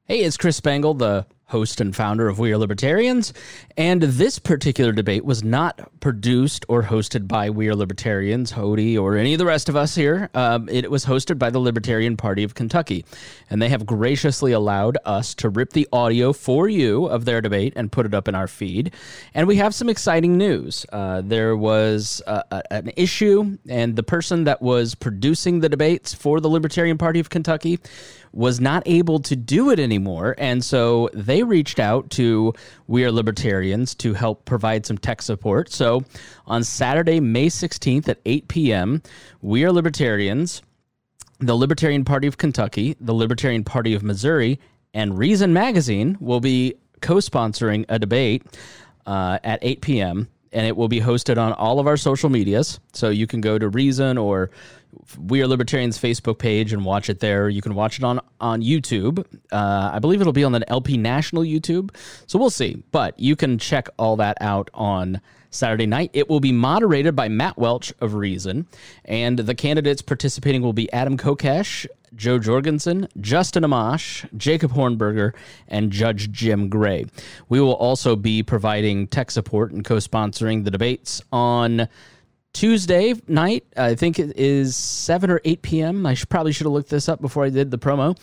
Hey, it's Chris Spangle, the host and founder of We Are Libertarians, and this particular debate was not produced or hosted by We Are Libertarians, Hody, or any of the rest of us here. It was hosted by the Libertarian Party of Kentucky, and they have graciously allowed us to rip the audio for you of their debate and put it up in our feed. And we have some exciting news. There was an issue, and the person that was producing the debates for the Libertarian Party of Kentucky was not able to do it anymore, and so they reached out to We Are Libertarians to help provide some tech support. So on Saturday, May 16th at 8 p.m., We Are Libertarians, the Libertarian Party of Kentucky, the Libertarian Party of Missouri, and Reason Magazine will be co-sponsoring a debate at 8 p.m., and it will be hosted on all of our social medias. So you can go to Reason or We Are Libertarians Facebook page and watch it there. You can watch it on YouTube. I believe it'll be on the LP National YouTube. So we'll see. But you can check all that out on Saturday night. It will be moderated by Matt Welch of Reason. And the candidates participating will be Adam Kokesh, Jo Jorgensen, Justin Amash, Jacob Hornberger, and Judge Jim Gray. We will also be providing tech support and co-sponsoring the debates on Tuesday night. I think it is 7 or 8 p.m. I probably should have looked this up before I did the promo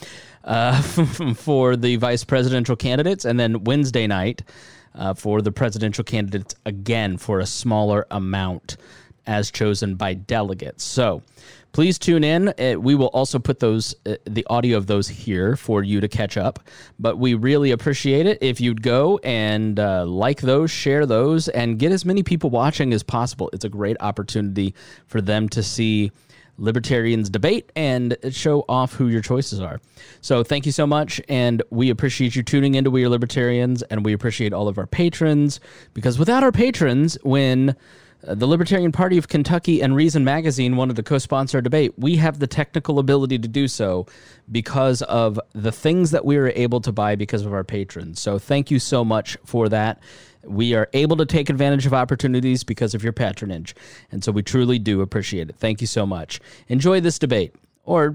for the vice presidential candidates, and then Wednesday night for the presidential candidates again for a smaller amount as chosen by delegates. So please tune in. We will also put those the audio of those here for you to catch up. But we really appreciate it if you'd go and like those, share those, and get as many people watching as possible. It's a great opportunity for them to see libertarians debate and show off who your choices are. So thank you so much, and we appreciate you tuning into We Are Libertarians, and we appreciate all of our patrons, because without our patrons, when the Libertarian Party of Kentucky and Reason Magazine wanted to co-sponsor a debate, we have the technical ability to do so because of the things that we were able to buy because of our patrons. So thank you so much for that. We are able to take advantage of opportunities because of your patronage, and so we truly do appreciate it. Thank you so much. Enjoy this debate, or,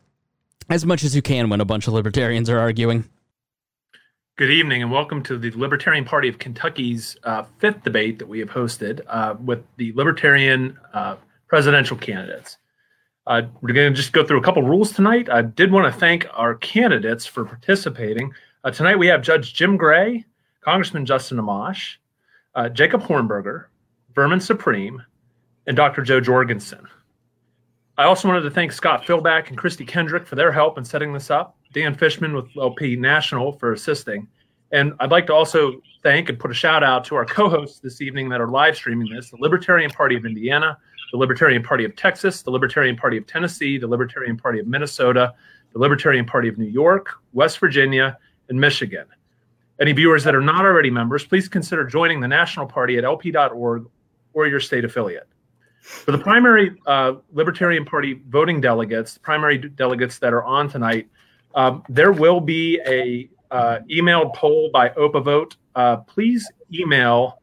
as much as you can when a bunch of libertarians are arguing. Good evening, and welcome to the Libertarian Party of Kentucky's fifth debate that we have hosted with the Libertarian presidential candidates. We're going to just go through a couple rules tonight. I did want to thank our candidates for participating. Tonight we have Judge Jim Gray, Congressman Justin Amash, Jacob Hornberger, Vermin Supreme, and Dr. Jo Jorgensen. I also wanted to thank Scott Philback and Christy Kendrick for their help in setting this up, Dan Fishman with LP National for assisting. And I'd like to also thank and put a shout out to our co-hosts this evening that are live streaming this: the Libertarian Party of Indiana, the Libertarian Party of Texas, the Libertarian Party of Tennessee, the Libertarian Party of Minnesota, the Libertarian Party of New York, West Virginia, and Michigan. Any viewers that are not already members, please consider joining the National Party at lp.org or your state affiliate. For the primary Libertarian Party voting delegates, the primary delegates that are on tonight, there will be a emailed poll by OpaVote. Please email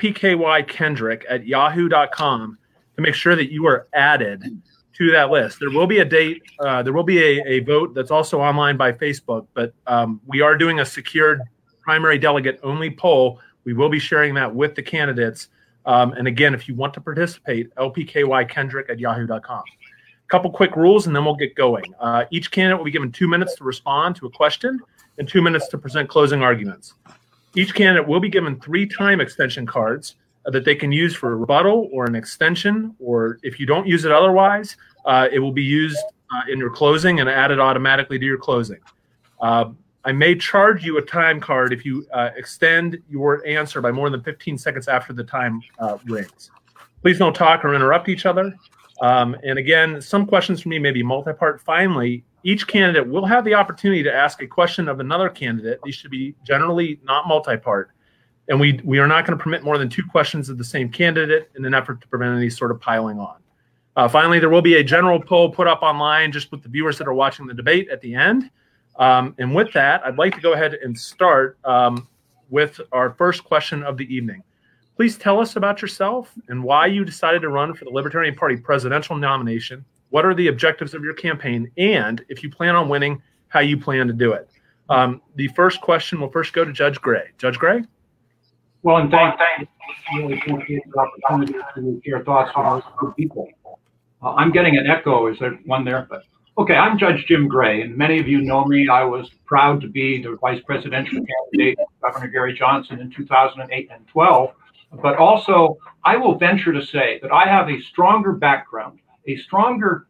lpkykendrick@yahoo.com to make sure that you are added to that list. There will be a date. There will be a vote that's also online by Facebook, but we are doing a secured primary delegate only poll. We will be sharing that with the candidates. And again, if you want to participate, lpkykendrick@yahoo.com. Couple quick rules, and then we'll get going. Each candidate will be given 2 minutes to respond to a question and 2 minutes to present closing arguments. Each candidate will be given 3 time extension cards that they can use for a rebuttal or an extension, or if you don't use it otherwise, it will be used in your closing and added automatically to your closing. I may charge you a time card if you extend your answer by more than 15 seconds after the time rings. Please don't talk or interrupt each other. And again, some questions from me may be multi-part. Finally, each candidate will have the opportunity to ask a question of another candidate. These should be generally not multi-part. And we are not going to permit more than 2 questions of the same candidate in an effort to prevent any sort of piling on. Finally, there will be a general poll put up online just with the viewers that are watching the debate at the end. And with that, I'd like to go ahead and start with our first question of the evening. Please tell us about yourself and why you decided to run for the Libertarian Party presidential nomination. What are the objectives of your campaign? And if you plan on winning, how you plan to do it. The first question will first go to Judge Gray. Judge Gray? Well, and thank you. Really appreciate the opportunity to share thoughts with those people. I'm getting an echo. Is there one there? But okay, I'm Judge Jim Gray, and many of you know me. I was proud to be the vice presidential candidate of Governor Gary Johnson in 2008 and 12. But also, I will venture to say that I have a stronger background, a stronger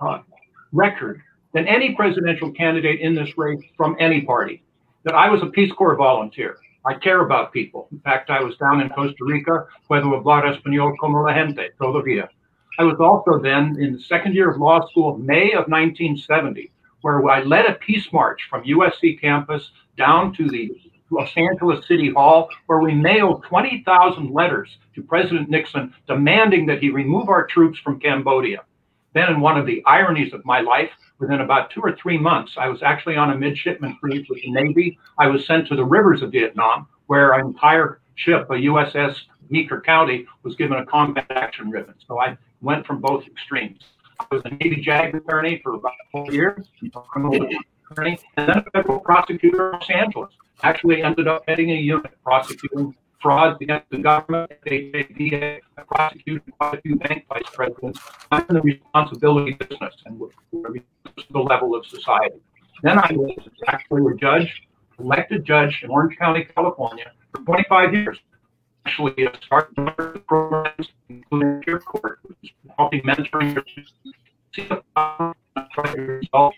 record than any presidential candidate in this race from any party. That I was a Peace Corps volunteer. I care about people. In fact, I was down in Costa Rica, Puedo hablar español como la gente, todavía. I was also then in the second year of law school, May of 1970, where I led a peace march from USC campus down to the Los Angeles City Hall, where we mailed 20,000 letters to President Nixon demanding that he remove our troops from Cambodia. Then, in one of the ironies of my life, within about 2 or 3 months, I was actually on a midshipman cruise with the Navy. I was sent to the rivers of Vietnam, where an entire ship, a USS Meeker County, was given a combat action ribbon. So I went from both extremes. I was a Navy JAG attorney for about 4 years, a criminal attorney, and then a federal prosecutor in Los Angeles. Actually ended up heading a unit prosecuting frauds against the government, DA, prosecuted quite a few bank vice presidents. I'm in the responsibility business and with the level of society. Then I was actually a judge, elected judge in Orange County, California for 25 years. Actually, I started programs, including Peer Court, which is helping mentoring see the problem and try to resolve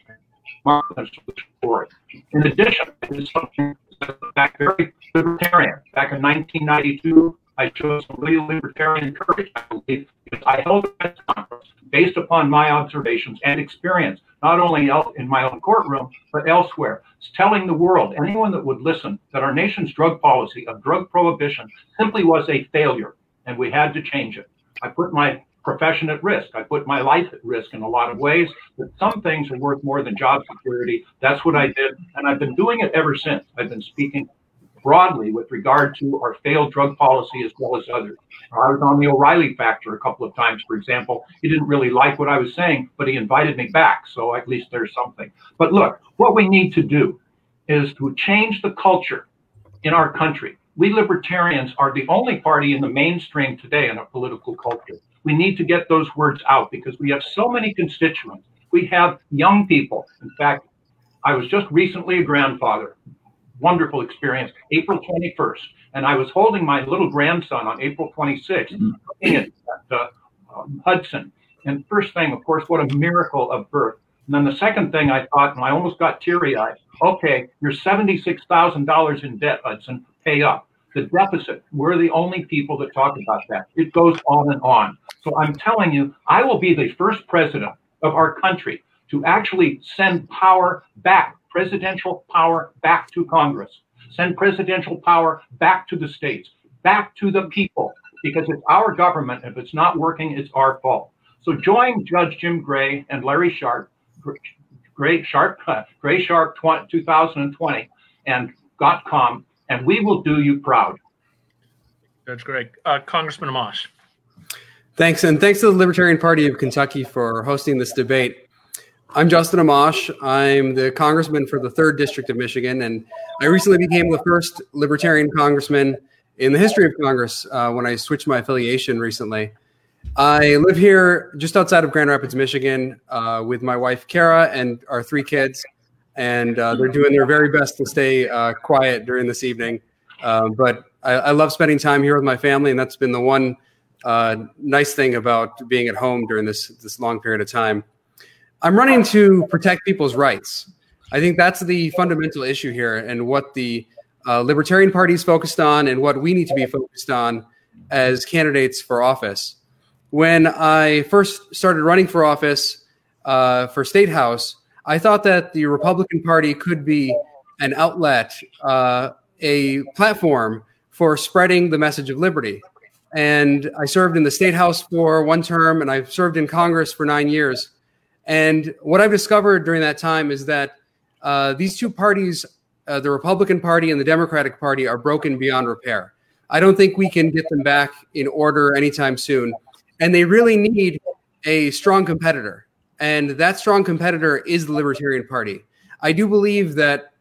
for it. In addition, I did something back very libertarian. Back in 1992, I chose some real libertarian courage, I believe, because I held a press conference based upon my observations and experience, not only in my own courtroom, but elsewhere, telling the world, anyone that would listen, that our nation's drug policy of drug prohibition simply was a failure, and we had to change it. I put my profession at risk. I put my life at risk in a lot of ways, but some things are worth more than job security. That's what I did, and I've been doing it ever since. I've been speaking broadly with regard to our failed drug policy as well as others. I was on the O'Reilly Factor a couple of times, for example. He didn't really like what I was saying, but he invited me back, so at least there's something. But look, what we need to do is to change the culture in our country. We libertarians are the only party in the mainstream today in our political culture. We need to get those words out because we have so many constituents. We have young people. In fact, I was just recently a grandfather. Wonderful experience, April 21st. And I was holding my little grandson on April 26th looking at Hudson. And first thing, of course, what a miracle of birth. And then the second thing I thought, and I almost got teary-eyed, okay, you're $76,000 in debt, Hudson, pay up. The deficit, we're the only people that talk about that. It goes on and on. So I'm telling you, I will be the first president of our country to actually send power back, presidential power back to Congress, send presidential power back to the states, back to the people, because it's our government. If it's not working, it's our fault. So join Judge Jim Gray and Larry Sharpe, Gray Sharpe 2020 and .com, and we will do you proud. Judge Gray. Congressman Amash. Thanks, and thanks to the Libertarian Party of Kentucky for hosting this debate. I'm Justin Amash. I'm the congressman for the 3rd District of Michigan, and I recently became the first Libertarian congressman in the history of Congress when I switched my affiliation recently. I live here just outside of Grand Rapids, Michigan, with my wife, Kara, and our 3 kids, and they're doing their very best to stay quiet during this evening. But I love spending time here with my family, and that's been the one nice thing about being at home during this long period of time. I'm running to protect people's rights. I think that's the fundamental issue here and what the Libertarian Party is focused on and what we need to be focused on as candidates for office. When I first started running for office for State House, I thought that the Republican Party could be an outlet, a platform for spreading the message of liberty. And I served in the State House for 1 term, and I've served in Congress for 9 years. And what I've discovered during that time is that these 2 parties, the Republican Party and the Democratic Party, are broken beyond repair. I don't think we can get them back in order anytime soon. And they really need a strong competitor. And that strong competitor is the Libertarian Party. I do believe that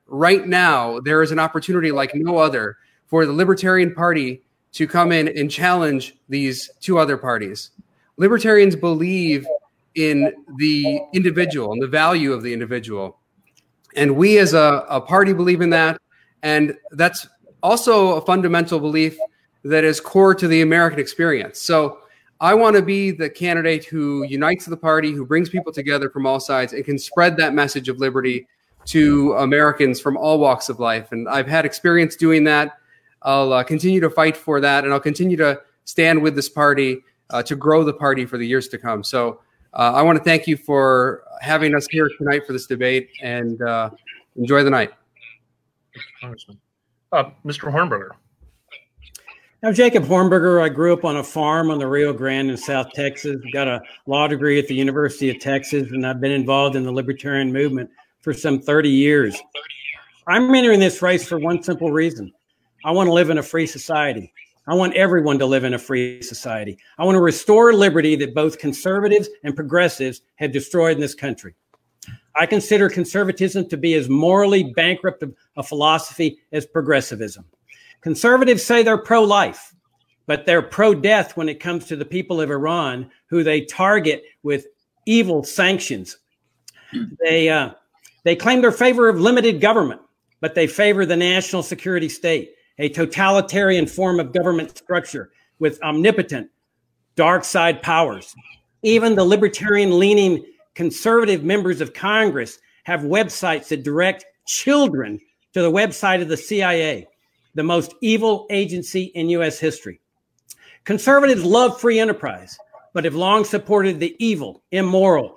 right now, there is an opportunity like no other for the Libertarian Party to come in and challenge these two other parties. Libertarians believe in the individual and the value of the individual. And we as a party believe in that. And that's also a fundamental belief that is core to the American experience. So I want to be the candidate who unites the party, who brings people together from all sides and can spread that message of liberty to Americans from all walks of life. And I've had experience doing that. I'll continue to fight for that, and I'll continue to stand with this party to grow the party for the years to come. So I want to thank you for having us here tonight for this debate, and enjoy the night. Congressman. Mr. Hornberger. I'm Jacob Hornberger. I grew up on a farm on the Rio Grande in South Texas. Got a law degree at the University of Texas, and I've been involved in the libertarian movement for some 30 years. I'm entering this race for one simple reason. I want to live in a free society. I want everyone to live in a free society. I want to restore liberty that both conservatives and progressives have destroyed in this country. I consider conservatism to be as morally bankrupt a philosophy as progressivism. Conservatives say they're pro-life, but they're pro-death when it comes to the people of Iran, who they target with evil sanctions. They claim they're in favor of limited government, but they favor the national security state, a totalitarian form of government structure with omnipotent dark side powers. Even the libertarian-leaning conservative members of Congress have websites that direct children to the website of the CIA, the most evil agency in U.S. history. Conservatives love free enterprise, but have long supported the evil, immoral,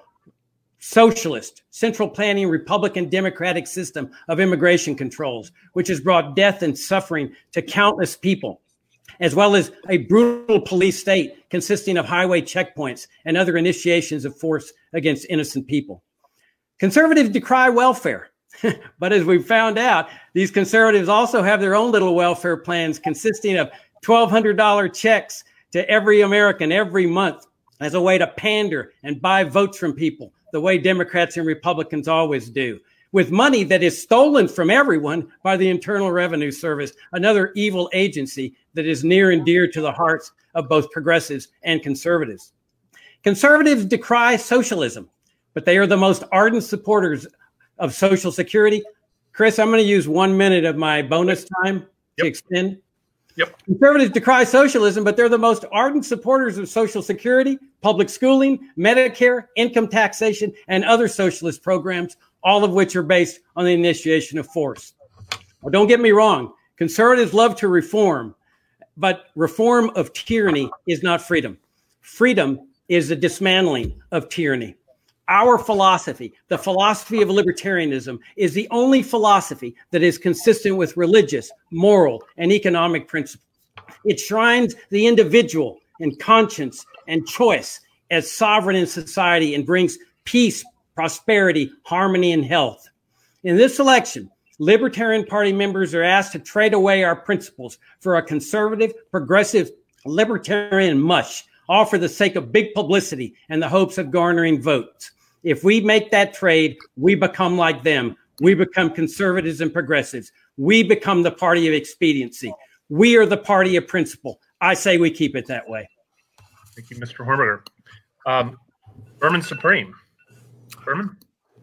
socialist, central planning, Republican Democratic system of immigration controls, which has brought death and suffering to countless people, as well as a brutal police state consisting of highway checkpoints and other initiations of force against innocent people. Conservatives decry welfare, but as we found out, these conservatives also have their own little welfare plans consisting of $1,200 checks to every American every month as a way to pander and buy votes from people, the way Democrats and Republicans always do, with money that is stolen from everyone by the Internal Revenue Service, another evil agency that is near and dear to the hearts of both progressives and conservatives. Conservatives decry socialism, but they are the most ardent supporters of Social Security. Chris, I'm going to use 1 minute of my bonus time to extend. Conservatives decry socialism, but they're the most ardent supporters of Social Security, public schooling, Medicare, income taxation, and other socialist programs, all of which are based on the initiation of force. Well, don't get me wrong. Conservatives love to reform, but reform of tyranny is not freedom. Freedom is the dismantling of tyranny. Our philosophy, the philosophy of libertarianism, is the only philosophy that is consistent with religious, moral, and economic principles. It shrines the individual and conscience and choice as sovereign in society and brings peace, prosperity, harmony, and health. In this election, Libertarian Party members are asked to trade away our principles for a conservative, progressive, libertarian mush, all for the sake of big publicity and the hopes of garnering votes. If we make that trade, we become like them. We become conservatives and progressives. We become the party of expediency. We are the party of principle. I say we keep it that way. Thank you, Mr. Hornberger. Vermin Supreme. Vermin?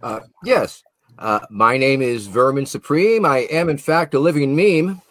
Yes. My name is Vermin Supreme. I am, in fact, a living meme.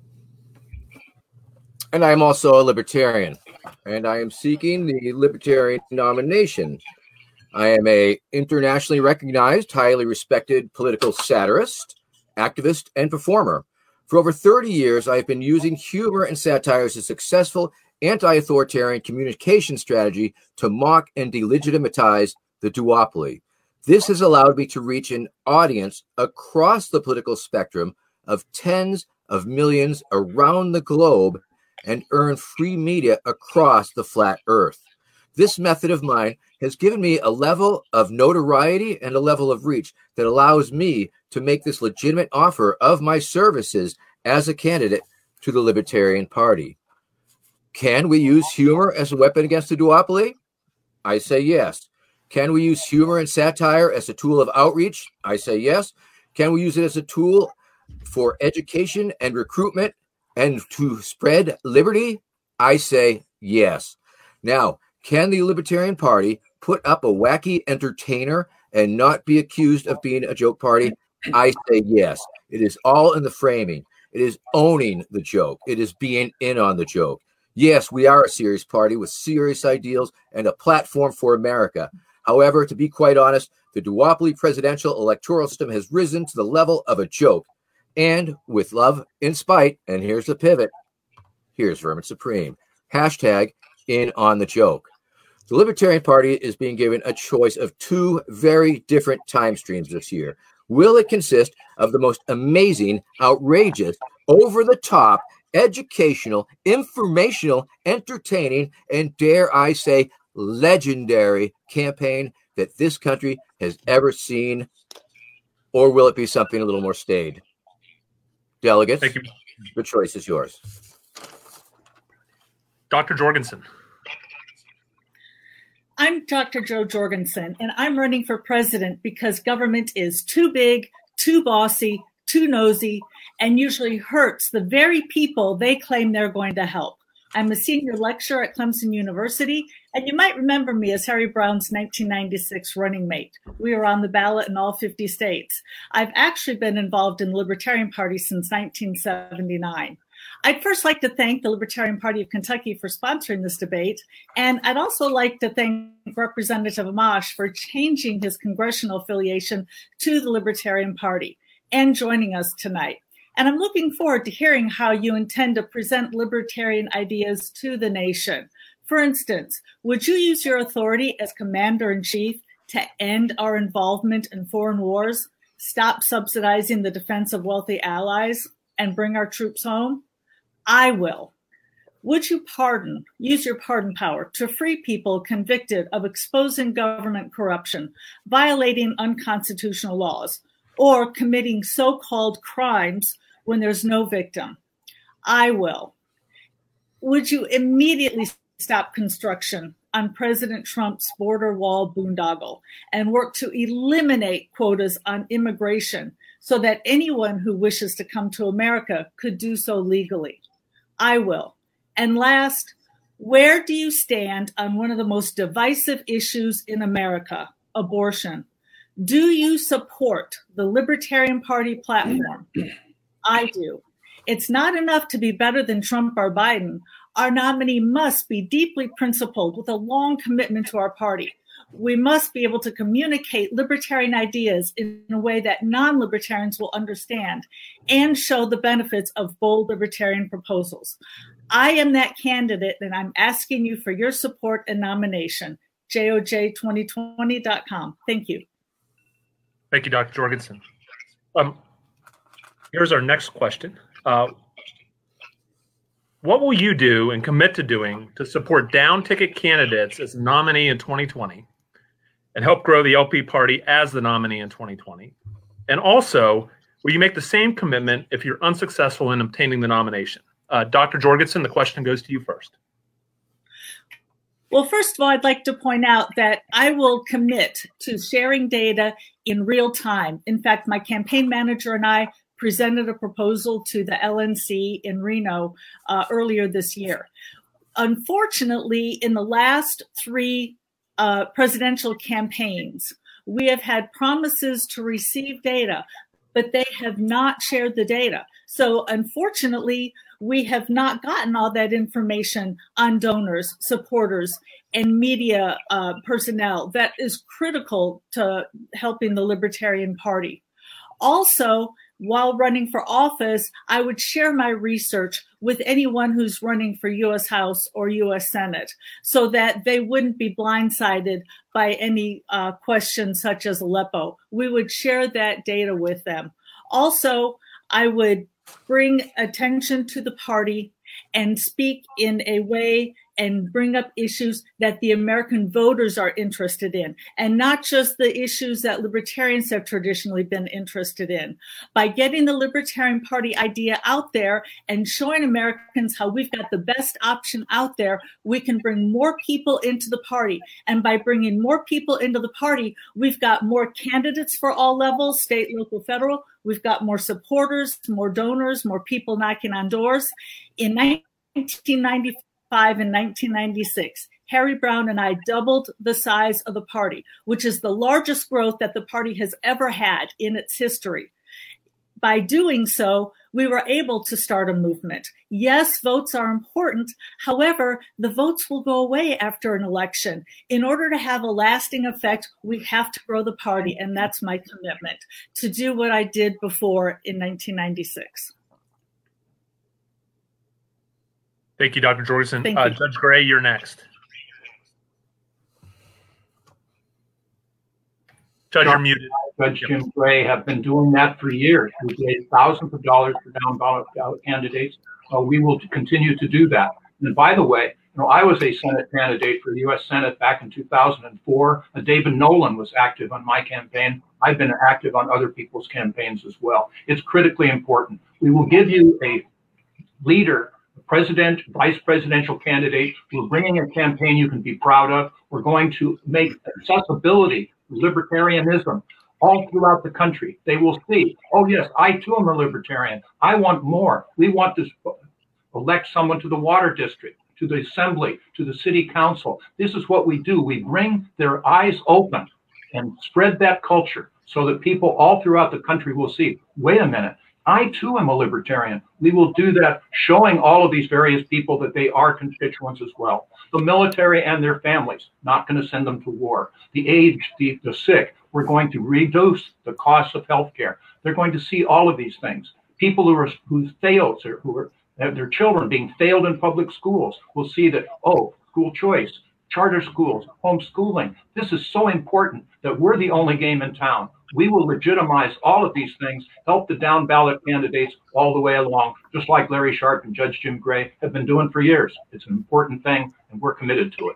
And I am also a libertarian. And I am seeking the libertarian nomination. I am a internationally recognized, highly respected political satirist, activist, and performer. For over 30 years, I have been using humor and satire as a successful anti-authoritarian communication strategy to mock and delegitimize the duopoly. This has allowed me to reach an audience across the political spectrum of tens of millions around the globe and earn free media across the flat earth. This method of mine has given me a level of notoriety and a level of reach that allows me to make this legitimate offer of my services as a candidate to the Libertarian Party. Can we use humor as a weapon against the duopoly? I say yes. Can we use humor and satire as a tool of outreach? I say yes. Can we use it as a tool for education and recruitment and to spread liberty? I say yes. Now, can the Libertarian Party put up a wacky entertainer and not be accused of being a joke party? I say yes. It is all in the framing. It is owning the joke. It is being in on the joke. Yes, we are a serious party with serious ideals and a platform for America. However, to be quite honest, the duopoly presidential electoral system has risen to the level of a joke. And with love in spite, and here's the pivot, here's Vermin Supreme. Hashtag in on the joke. The Libertarian Party is being given a choice of two very different time streams this year. Will it consist of the most amazing, outrageous, over-the-top, educational, informational, entertaining, and dare I say, legendary campaign that this country has ever seen? Or will it be something a little more staid? Delegates, Thank you. The choice is yours. Dr. Jorgensen. I'm Dr. Jo Jorgensen, and I'm running for president because government is too big, too bossy, too nosy, and usually hurts the very people they claim they're going to help. I'm a senior lecturer at Clemson University, and you might remember me as Harry Brown's 1996 running mate. We were on the ballot in all 50 states. I've actually been involved in the Libertarian Party since 1979. I'd first like to thank the Libertarian Party of Kentucky for sponsoring this debate, and I'd also like to thank Representative Amash for changing his congressional affiliation to the Libertarian Party and joining us tonight. And I'm looking forward to hearing how you intend to present libertarian ideas to the nation. For instance, would you use your authority as commander-in-chief to end our involvement in foreign wars, stop subsidizing the defense of wealthy allies, and bring our troops home? I will. Would you use your pardon power to free people convicted of exposing government corruption, violating unconstitutional laws, or committing so-called crimes when there's no victim? I will. Would you immediately stop construction on President Trump's border wall boondoggle and work to eliminate quotas on immigration so that anyone who wishes to come to America could do so legally? I will. And last, where do you stand on one of the most divisive issues in America, abortion? Do you support the Libertarian Party platform? I do. It's not enough to be better than Trump or Biden. Our nominee must be deeply principled with a long commitment to our party. We must be able to communicate libertarian ideas in a way that non-libertarians will understand and show the benefits of bold libertarian proposals. I am that candidate, and I'm asking you for your support and nomination. JOJ2020.com. Thank you. Thank you, Dr. Jorgensen. Here's our next question. What will you do and commit to doing to support down-ticket candidates as nominee in 2020 and help grow the LP party as the nominee in 2020? And also, will you make the same commitment if you're unsuccessful in obtaining the nomination? Dr. Jorgensen, the question goes to you first. Well, first of all, I'd like to point out that I will commit to sharing data in real time. In fact, my campaign manager and I presented a proposal to the LNC in Reno earlier this year. Unfortunately, in the last three presidential campaigns, we have had promises to receive data, but they have not shared the data. So unfortunately, we have not gotten all that information on donors, supporters, and media personnel that is critical to helping the Libertarian Party. Also, while running for office, I would share my research with anyone who's running for U.S. House or U.S. Senate so that they wouldn't be blindsided by any questions such as Aleppo. We would share that data with them. Also, I would bring attention to the party and speak in a way and bring up issues that the American voters are interested in, and not just the issues that libertarians have traditionally been interested in. By getting the Libertarian Party idea out there and showing Americans how we've got the best option out there, we can bring more people into the party. And by bringing more people into the party, we've got more candidates for all levels, state, local, federal. We've got more supporters, more donors, more people knocking on doors. In 1995 and 1996, Harry Browne and I doubled the size of the party, which is the largest growth that the party has ever had in its history. By doing so, we were able to start a movement. Yes, votes are important. However, the votes will go away after an election. In order to have a lasting effect, we have to grow the party, and that's my commitment, to do what I did before in 1996. Thank you, Dr. Jorgensen. Thank you. Judge Gray, you're next. Judge, you're muted. Judge Jim Gray have been doing that for years. We've raised thousands of dollars for down ballot candidates. We will continue to do that. And by the way, I was a Senate candidate for the U.S. Senate back in 2004. David Nolan was active on my campaign. I've been active on other people's campaigns as well. It's critically important. We will give you a leader, a president, vice presidential candidate. We're bringing a campaign you can be proud of. We're going to make accessibility, libertarianism, all throughout the country. They will see, oh yes, I too am a libertarian. I want more. We want to elect someone to the water district, to the assembly, to the city council. This is what we do. We bring their eyes open and spread that culture so that people all throughout the country will see, wait a minute, I too am a libertarian. We will do that, showing all of these various people that they are constituents as well. The military and their families, not going to send them to war. The aged, the sick, we're going to reduce the cost of healthcare. They're going to see all of these things. People who failed, who have their children being failed in public schools will see that, oh, school choice, charter schools, homeschooling. This is so important that we're the only game in town. We will legitimize all of these things, help the down ballot candidates all the way along, just like Larry Sharpe and Judge Jim Gray have been doing for years. It's an important thing, and we're committed to it.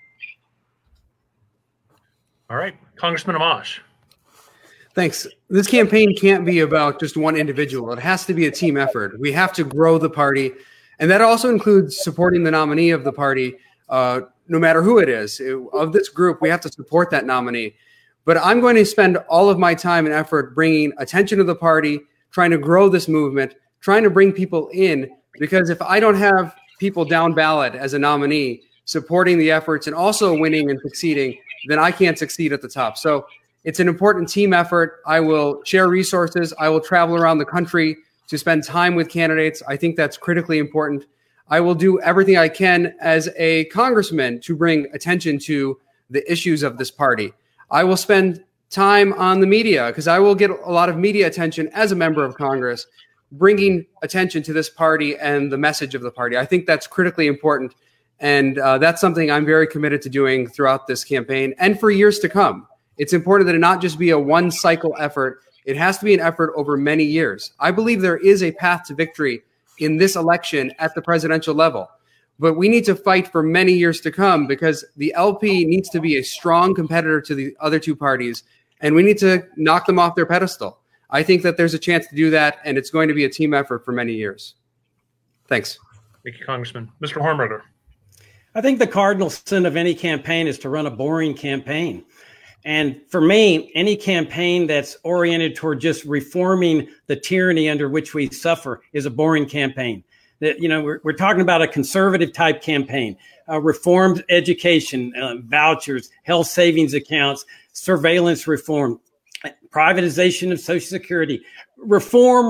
All right, Congressman Amash. Thanks. This campaign can't be about just one individual. It has to be a team effort. We have to grow the party, and that also includes supporting the nominee of the party, no matter who it is. Of this group, we have to support that nominee. But I'm going to spend all of my time and effort bringing attention to the party, trying to grow this movement, trying to bring people in, because if I don't have people down ballot as a nominee supporting the efforts and also winning and succeeding, then I can't succeed at the top. So it's an important team effort. I will share resources. I will travel around the country to spend time with candidates. I think that's critically important. I will do everything I can as a congressman to bring attention to the issues of this party. I will spend time on the media because I will get a lot of media attention as a member of Congress, bringing attention to this party and the message of the party. I think that's critically important. And that's something I'm very committed to doing throughout this campaign and for years to come. It's important that it not just be a one-cycle effort. It has to be an effort over many years. I believe there is a path to victory in this election at the presidential level. But we need to fight for many years to come because the LP needs to be a strong competitor to the other two parties, and we need to knock them off their pedestal. I think that there's a chance to do that, and it's going to be a team effort for many years. Thanks. Thank you, Congressman. Mr. Hornberger. I think the cardinal sin of any campaign is to run a boring campaign. And for me, any campaign that's oriented toward just reforming the tyranny under which we suffer is a boring campaign. That, we're talking about a conservative type campaign, reformed education, vouchers, health savings accounts, surveillance reform, privatization of Social Security, reform,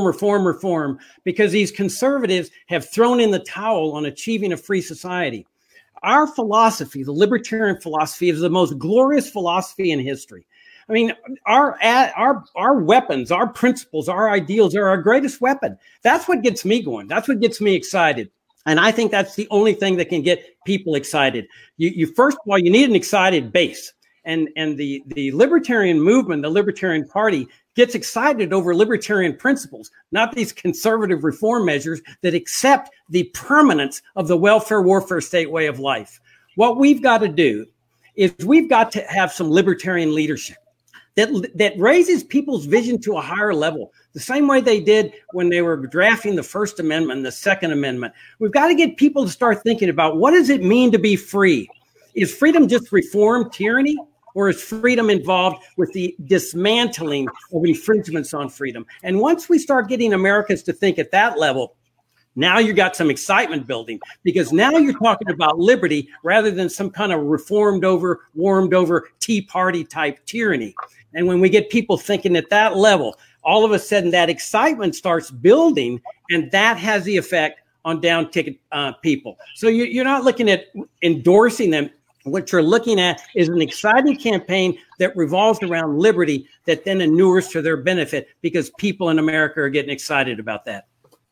because these conservatives have thrown in the towel on achieving a free society. Our philosophy, the libertarian philosophy, is the most glorious philosophy in history. I mean, our weapons, our principles, our ideals are our greatest weapon. That's what gets me going. That's what gets me excited. And I think that's the only thing that can get people excited. You first of all, you need an excited base. And the libertarian movement, the Libertarian Party, gets excited over libertarian principles, not these conservative reform measures that accept the permanence of the welfare warfare state way of life. What we've got to do is we've got to have some libertarian leadership that raises people's vision to a higher level, the same way they did when they were drafting the First Amendment and the Second Amendment. We've got to get people to start thinking about, what does it mean to be free? Is freedom just reform tyranny, or is freedom involved with the dismantling of infringements on freedom? And once we start getting Americans to think at that level, now you got some excitement building, because now you're talking about liberty rather than some kind of warmed over Tea Party type tyranny. And when we get people thinking at that level, all of a sudden that excitement starts building, and that has the effect on down ticket people. So you're not looking at endorsing them. What you're looking at is an exciting campaign that revolves around liberty that then inures to their benefit, because people in America are getting excited about that.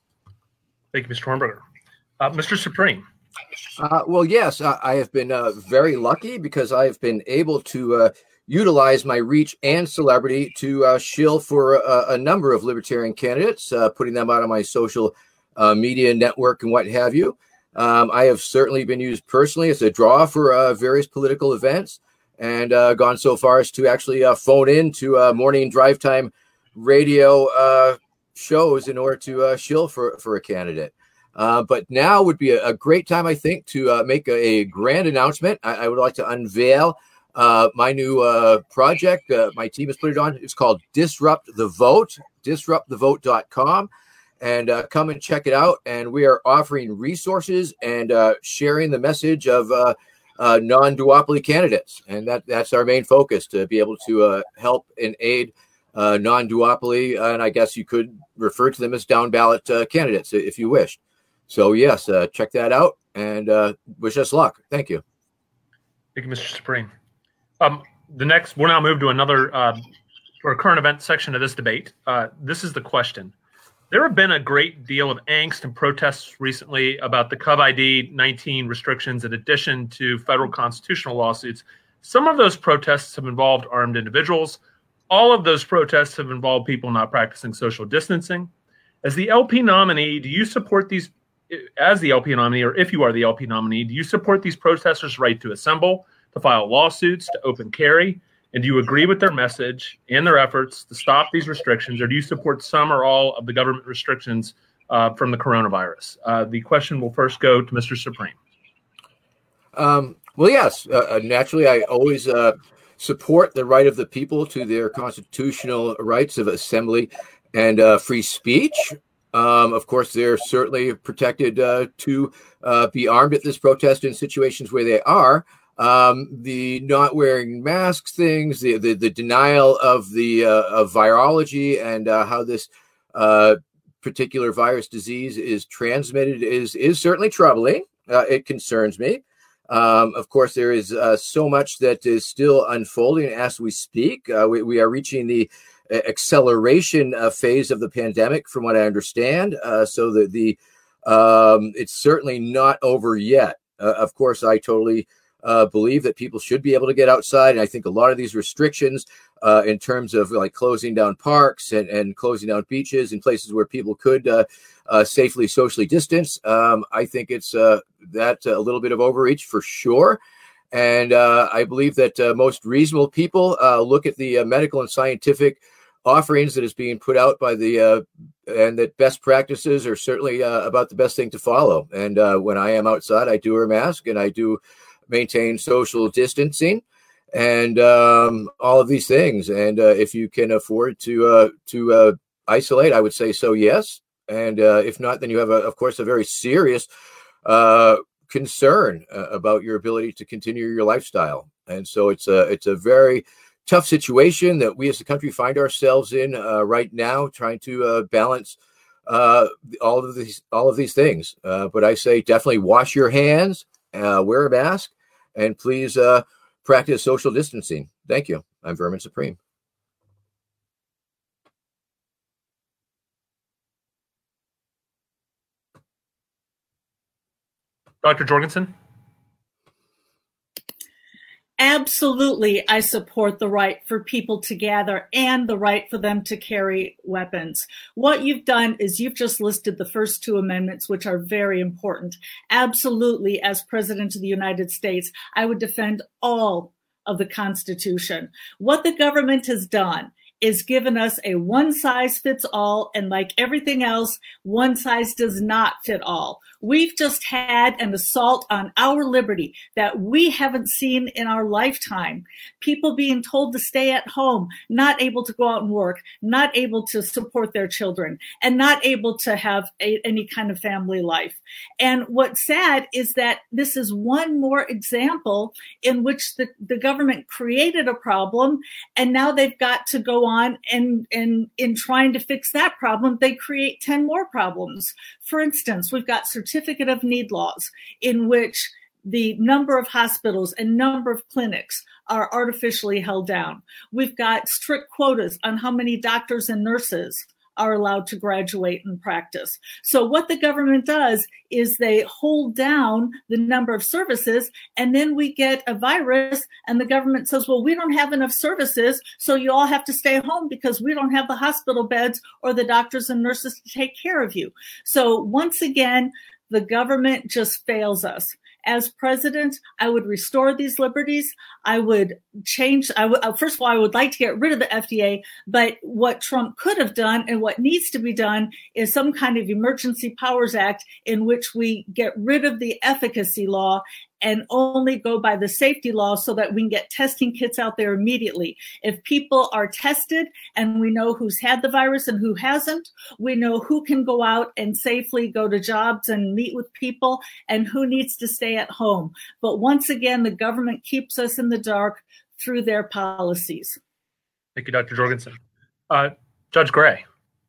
Thank you, Mr. Hornberger. Mr. Supreme. Well, yes, I have been very lucky, because I have been able to utilize my reach and celebrity to shill for a number of libertarian candidates, putting them out on my social media network and what have you. I have certainly been used personally as a draw for various political events, and gone so far as to actually phone in to morning drive time radio shows in order to shill for a candidate. But now would be a great time, I think, to make a grand announcement. I would like to unveil my new project. My team has put it on. It's called Disrupt the Vote, disruptthevote.com. And come and check it out. And we are offering resources and sharing the message of non-duopoly candidates. And that's our main focus, to be able to help and aid non-duopoly. And I guess you could refer to them as down-ballot candidates if you wish. So, yes, check that out, and wish us luck. Thank you. Thank you, Mr. Supreme. We'll now move to another or current event section of this debate. This is the question. There have been a great deal of angst and protests recently about the COVID-19 restrictions, in addition to federal constitutional lawsuits. Some of those protests have involved armed individuals. All of those protests have involved people not practicing social distancing. As the LP nominee, do you support these, as the LP nominee, or if you are the LP nominee, do you support these protesters' right to assemble, to file lawsuits, to open carry? And do you agree with their message and their efforts to stop these restrictions, or do you support some or all of the government restrictions from the coronavirus? The question will first go to Mr. Supreme. Well, yes, naturally, I always support the right of the people to their constitutional rights of assembly and free speech. Of course, they're certainly protected to be armed at this protest in situations where they are. The not wearing masks things, the denial of the of virology and how this particular virus disease is transmitted is certainly troubling. It concerns me. Of course, there is so much that is still unfolding as we speak. We are reaching the acceleration phase of the pandemic, from what I understand. So that it's certainly not over yet. Of course, I totally believe that people should be able to get outside. And I think a lot of these restrictions in terms of like closing down parks and closing down beaches and places where people could safely socially distance, I think it's that a little bit of overreach for sure. And I believe that most reasonable people look at the medical and scientific offerings that is being put out by the and that best practices are certainly about the best thing to follow. And when I am outside, I do wear a mask and I do maintain social distancing and all of these things. And if you can afford to isolate, I would say so, yes. And if not, then you have, of course, a very serious concern about your ability to continue your lifestyle. And so it's a very tough situation that we as a country find ourselves in right now, trying to balance all of these things. But I say definitely wash your hands, wear a mask, and please practice social distancing. Thank you. I'm Vermin Supreme. Dr. Jorgensen? Absolutely, I support the right for people to gather and the right for them to carry weapons. What you've done is you've just listed the first two amendments, which are very important. Absolutely, as President of the United States, I would defend all of the Constitution. What the government has done is given us a one-size-fits-all, and like everything else, one size does not fit all. We've just had an assault on our liberty that we haven't seen in our lifetime. People being told to stay at home, not able to go out and work, not able to support their children, and not able to have any kind of family life. And what's sad is that this is one more example in which the government created a problem, and now they've got to go on and in trying to fix that problem, they create 10 more problems. For instance, we've got certificate of need laws in which the number of hospitals and number of clinics are artificially held down. We've got strict quotas on how many doctors and nurses are allowed to graduate and practice. So what the government does is they hold down the number of services, and then we get a virus and the government says, well, we don't have enough services, so you all have to stay home because we don't have the hospital beds or the doctors and nurses to take care of you. So once again, the government just fails us. As president, I would restore these liberties. I would change. First of all, I would like to get rid of the FDA, but what Trump could have done and what needs to be done is some kind of Emergency Powers Act in which we get rid of the efficacy law and only go by the safety law so that we can get testing kits out there immediately. If people are tested and we know who's had the virus and who hasn't, we know who can go out and safely go to jobs and meet with people and who needs to stay at home. But once again, the government keeps us in the dark through their policies. Thank you, Dr. Jorgensen. Judge Gray.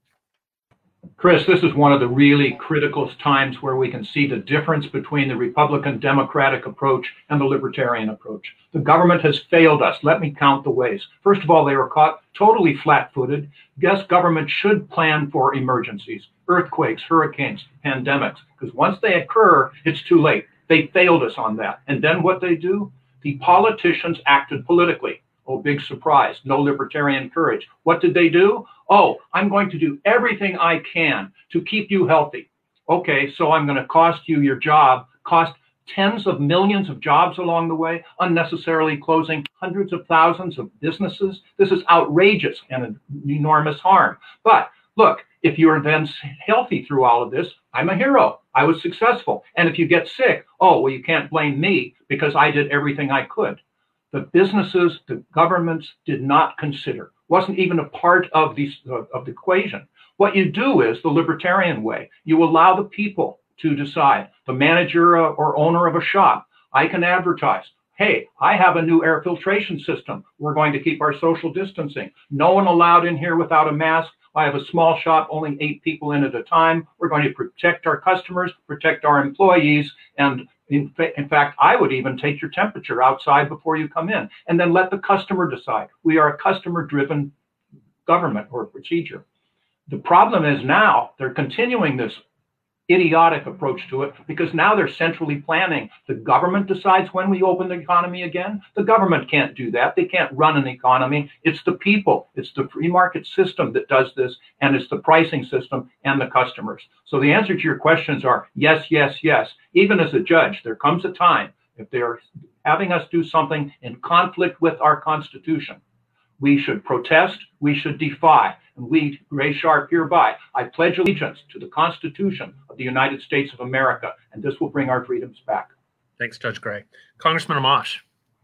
Chris, this is one of the really critical times where we can see the difference between the Republican Democratic approach and the Libertarian approach. The government has failed us. Let me count the ways. First of all, they were caught totally flat-footed. Yes, government should plan for emergencies, earthquakes, hurricanes, pandemics, because once they occur, it's too late. They failed us on that. And then what they do? The politicians acted politically. Oh, big surprise. No libertarian courage. What did they do? Oh, I'm going to do everything I can to keep you healthy. Okay, so I'm going to cost you your job, cost tens of millions of jobs along the way, unnecessarily closing hundreds of thousands of businesses. This is outrageous and an enormous harm. But look, if you're then healthy through all of this, I'm a hero. I was successful. And if you get sick, oh, well, you can't blame me because I did everything I could. The businesses, the governments did not consider, wasn't even a part of the equation. What you do is the libertarian way. You allow the people to decide. The manager or owner of a shop, I can advertise, hey, I have a new air filtration system. We're going to keep our social distancing. No one allowed in here without a mask. I have a small shop, only 8 people in at a time. We're going to protect our customers, protect our employees, and in fact, I would even take your temperature outside before you come in, and then let the customer decide. We are a customer-driven government or procedure. The problem is now they're continuing this idiotic approach to it because now they're centrally planning. The government decides when we open the economy again. The government can't do that. They can't run an economy. It's the people. It's the free market system that does this, and it's the pricing system and the customers. So the answer to your questions are yes, yes, yes. Even as a judge, there comes a time if they're having us do something in conflict with our Constitution, we should protest, we should defy. And we, Ray Sharp, hereby, I pledge allegiance to the Constitution of the United States of America, and this will bring our freedoms back. Thanks, Judge Gray. Congressman Amash.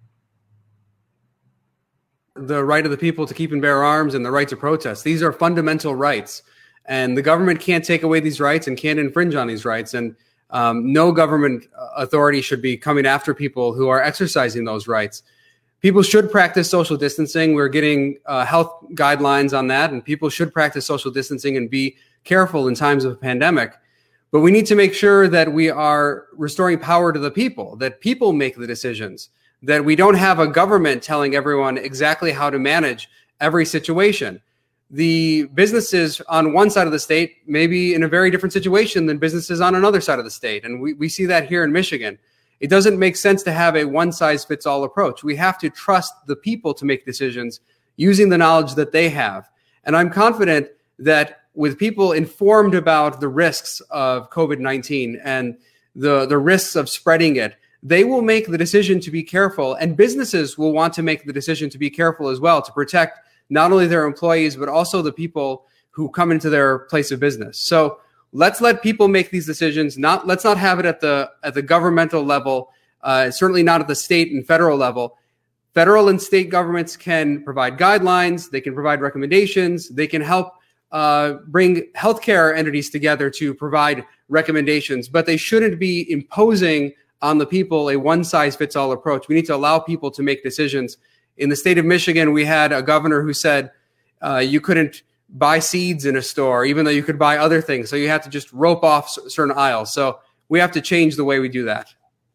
The right of the people to keep and bear arms and the right to protest. These are fundamental rights, and the government can't take away these rights and can't infringe on these rights. And no government authority should be coming after people who are exercising those rights. People should practice social distancing. We're getting health guidelines on that, and people should practice social distancing and be careful in times of a pandemic. But we need to make sure that we are restoring power to the people, that people make the decisions, that we don't have a government telling everyone exactly how to manage every situation. The businesses on one side of the state may be in a very different situation than businesses on another side of the state. And we see that here in Michigan. It doesn't make sense to have a one-size-fits-all approach. We have to trust the people to make decisions using the knowledge that they have. And I'm confident that with people informed about the risks of COVID-19 and the risks of spreading it, they will make the decision to be careful, and businesses will want to make the decision to be careful as well, to protect not only their employees, but also the people who come into their place of business. So let's let people make these decisions. Let's not have it at the governmental level, certainly not at the state and federal level. Federal and state governments can provide guidelines, they can provide recommendations, they can help bring healthcare entities together to provide recommendations, but they shouldn't be imposing on the people a one-size-fits-all approach. We need to allow people to make decisions. In the state of Michigan, we had a governor who said you couldn't buy seeds in a store, even though you could buy other things. So you have to just rope off certain aisles. So we have to change the way we do that.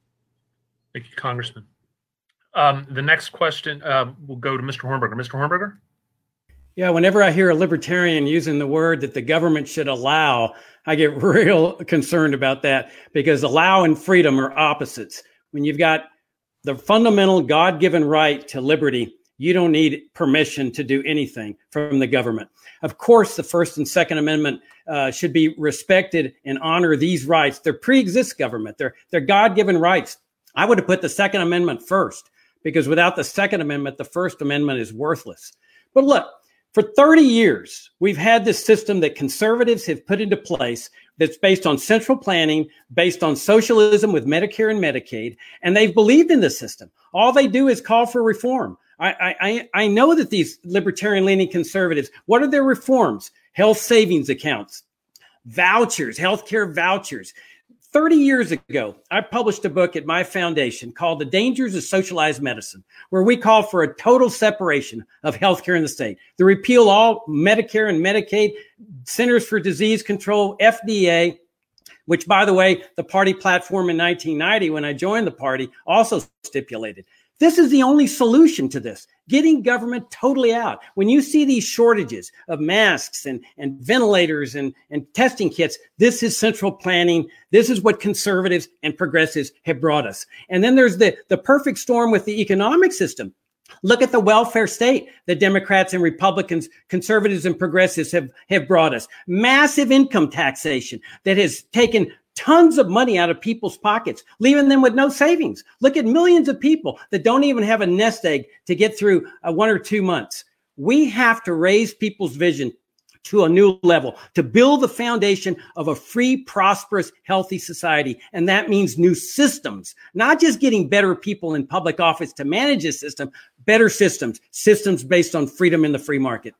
Thank you, Congressman. The next question will go to Mr. Hornberger. Mr. Hornberger? Yeah, whenever I hear a libertarian using the word that the government should allow, I get real concerned about that, because allow and freedom are opposites. When you've got the fundamental God-given right to liberty, you don't need permission to do anything from the government. Of course, the First and Second Amendment should be respected and honor these rights. They're pre-exist government. They're God-given rights. I would have put the Second Amendment first, because without the Second Amendment, the First Amendment is worthless. But look, for 30 years, we've had this system that conservatives have put into place that's based on central planning, based on socialism with Medicare and Medicaid, and they've believed in the system. All they do is call for reform. I know that these libertarian-leaning conservatives, what are their reforms? Health savings accounts, vouchers, healthcare vouchers. 30 years ago, I published a book at my foundation called The Dangers of Socialized Medicine, where we call for a total separation of healthcare in the state, the repeal all Medicare and Medicaid, Centers for Disease Control, FDA, which, by the way, the party platform in 1990, when I joined the party, also stipulated. This is the only solution to this, getting government totally out. When you see these shortages of masks and ventilators and testing kits, this is central planning. This is what conservatives and progressives have brought us. And then there's the perfect storm with the economic system. Look at the welfare state that Democrats and Republicans, conservatives and progressives have brought us. Massive income taxation that has taken tons of money out of people's pockets, leaving them with no savings. Look at millions of people that don't even have a nest egg to get through 1 or 2 months. We have to raise people's vision to a new level, to build the foundation of a free, prosperous, healthy society. And that means new systems, not just getting better people in public office to manage this system, better systems based on freedom in the free market.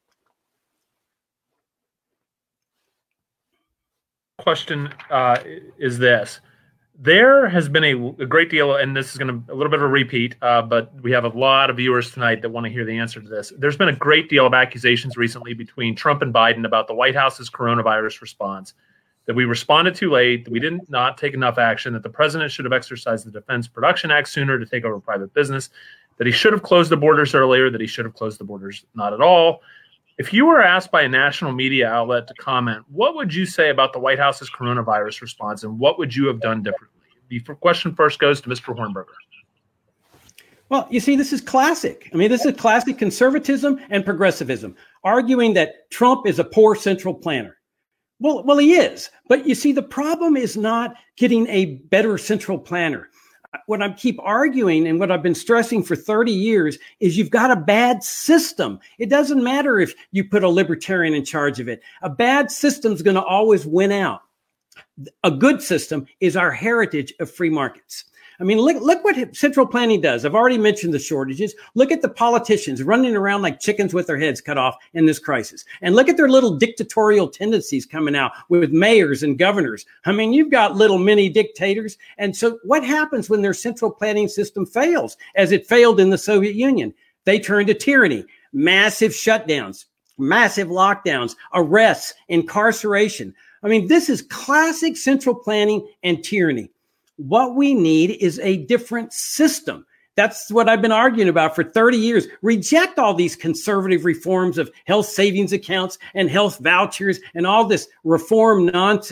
Question is this. There has been a great deal, and this is going to a little bit of a repeat, but we have a lot of viewers tonight that want to hear the answer to this. There's been a great deal of accusations recently between Trump and Biden about the White House's coronavirus response, that we responded too late, that we did not take enough action, that the president should have exercised the Defense Production Act sooner to take over private business, that he should have closed the borders earlier, that he should have closed the borders not at all. If you were asked by a national media outlet to comment, what would you say about the White House's coronavirus response, and what would you have done differently? The question first goes to Mr. Hornberger. Well, you see, this is classic. I mean, this is classic conservatism and progressivism, arguing that Trump is a poor central planner. Well, he is. But you see, the problem is not getting a better central planner. What I keep arguing and what I've been stressing for 30 years is you've got a bad system. It doesn't matter if you put a libertarian in charge of it. A bad system is going to always win out. A good system is our heritage of free markets. I mean, look what central planning does. I've already mentioned the shortages. Look at the politicians running around like chickens with their heads cut off in this crisis. And look at their little dictatorial tendencies coming out with mayors and governors. I mean, you've got little mini dictators. And so what happens when their central planning system fails, as it failed in the Soviet Union? They turn to tyranny, massive shutdowns, massive lockdowns, arrests, incarceration. I mean, this is classic central planning and tyranny. What we need is a different system. That's what I've been arguing about for 30 years. Reject all these conservative reforms of health savings accounts and health vouchers and all this reform nonsense.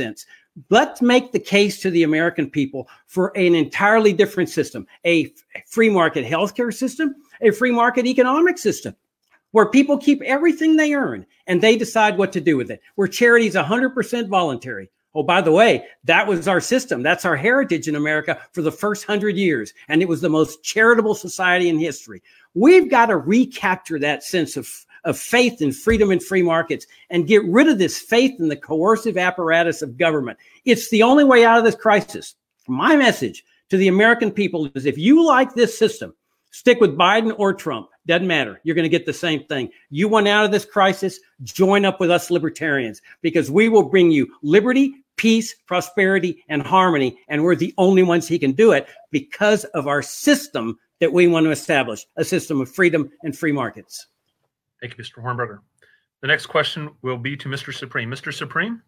Let's make the case to the American people for an entirely different system, a free market healthcare system, a free market economic system, where people keep everything they earn and they decide what to do with it, where charity is 100% voluntary. Oh, by the way, that was our system. That's our heritage in America for the first 100 years. And it was the most charitable society in history. We've got to recapture that sense of faith in freedom and free markets and get rid of this faith in the coercive apparatus of government. It's the only way out of this crisis. My message to the American people is if you like this system, stick with Biden or Trump. Doesn't matter. You're going to get the same thing. You want out of this crisis, join up with us libertarians, because we will bring you liberty, peace, prosperity, and harmony. And we're the only ones who can do it because of our system that we want to establish, a system of freedom and free markets. Thank you, Mr. Hornberger. The next question will be to Mr. Supreme. Mr. Supreme?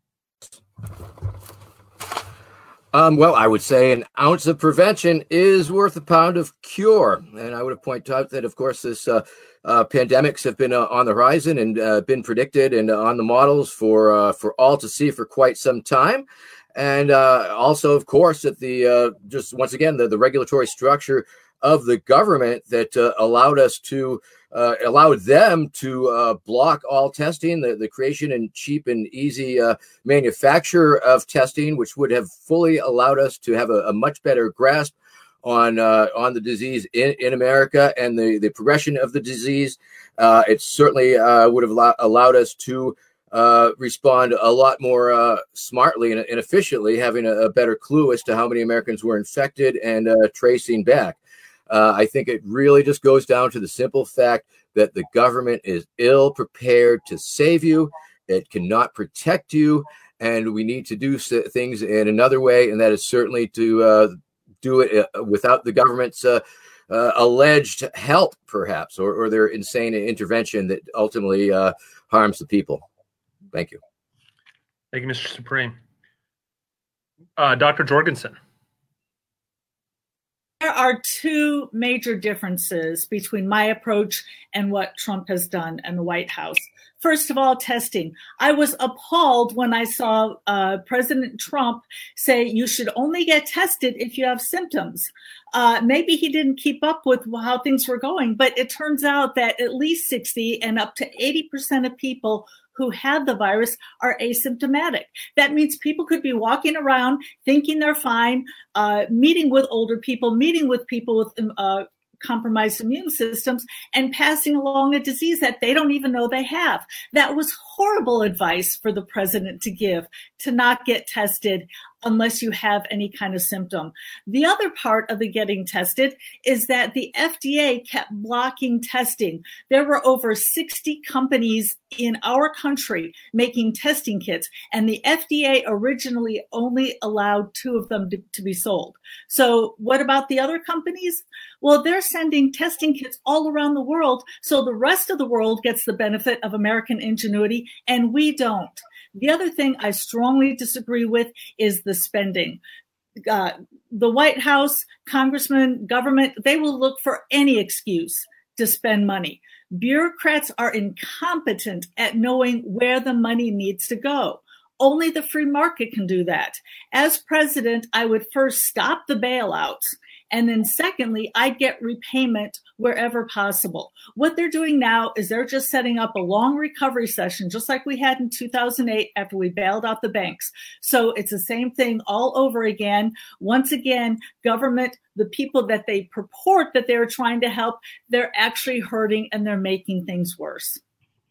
Well, I would say an ounce of prevention is worth a pound of cure. And I would point out that, of course, this pandemics have been on the horizon and been predicted and on the models for all to see for quite some time. And also, of course, that the just once again, the regulatory structure of the government that allowed them to block all testing, the creation and cheap and easy manufacture of testing, which would have fully allowed us to have a much better grasp on the disease in America and the progression of the disease. It certainly would have allowed us to respond a lot more smartly and efficiently, having a better clue as to how many Americans were infected and tracing back. I think it really just goes down to the simple fact that the government is ill prepared to save you. It cannot protect you. And we need to do things in another way. And that is certainly to do it without the government's alleged help, perhaps, or their insane intervention that ultimately harms the people. Thank you. Thank you, Mr. Supreme. Dr. Jorgensen. There are two major differences between my approach and what Trump has done in the White House. First of all, testing. I was appalled when I saw President Trump say you should only get tested if you have symptoms. Maybe he didn't keep up with how things were going, but it turns out that at least 60 and up to 80% of people who had the virus are asymptomatic. That means people could be walking around thinking they're fine, meeting with older people, meeting with people with compromised immune systems, and passing along a disease that they don't even know they have. That was horrible advice for the president to give, to not get tested unless you have any kind of symptom. The other part of the getting tested is that the FDA kept blocking testing. There were over 60 companies in our country making testing kits, and the FDA originally only allowed 2 of them to be sold. So what about the other companies? Well, they're sending testing kits all around the world, so the rest of the world gets the benefit of American ingenuity, and we don't. The other thing I strongly disagree with is the spending. The White House, congressmen, government, they will look for any excuse to spend money. Bureaucrats are incompetent at knowing where the money needs to go. Only the free market can do that. As president, I would first stop the bailouts. And then secondly, I'd get repayment wherever possible. What they're doing now is they're just setting up a long recovery session, just like we had in 2008 after we bailed out the banks. So it's the same thing all over again. Once again, government, the people that they purport that they're trying to help, they're actually hurting and they're making things worse.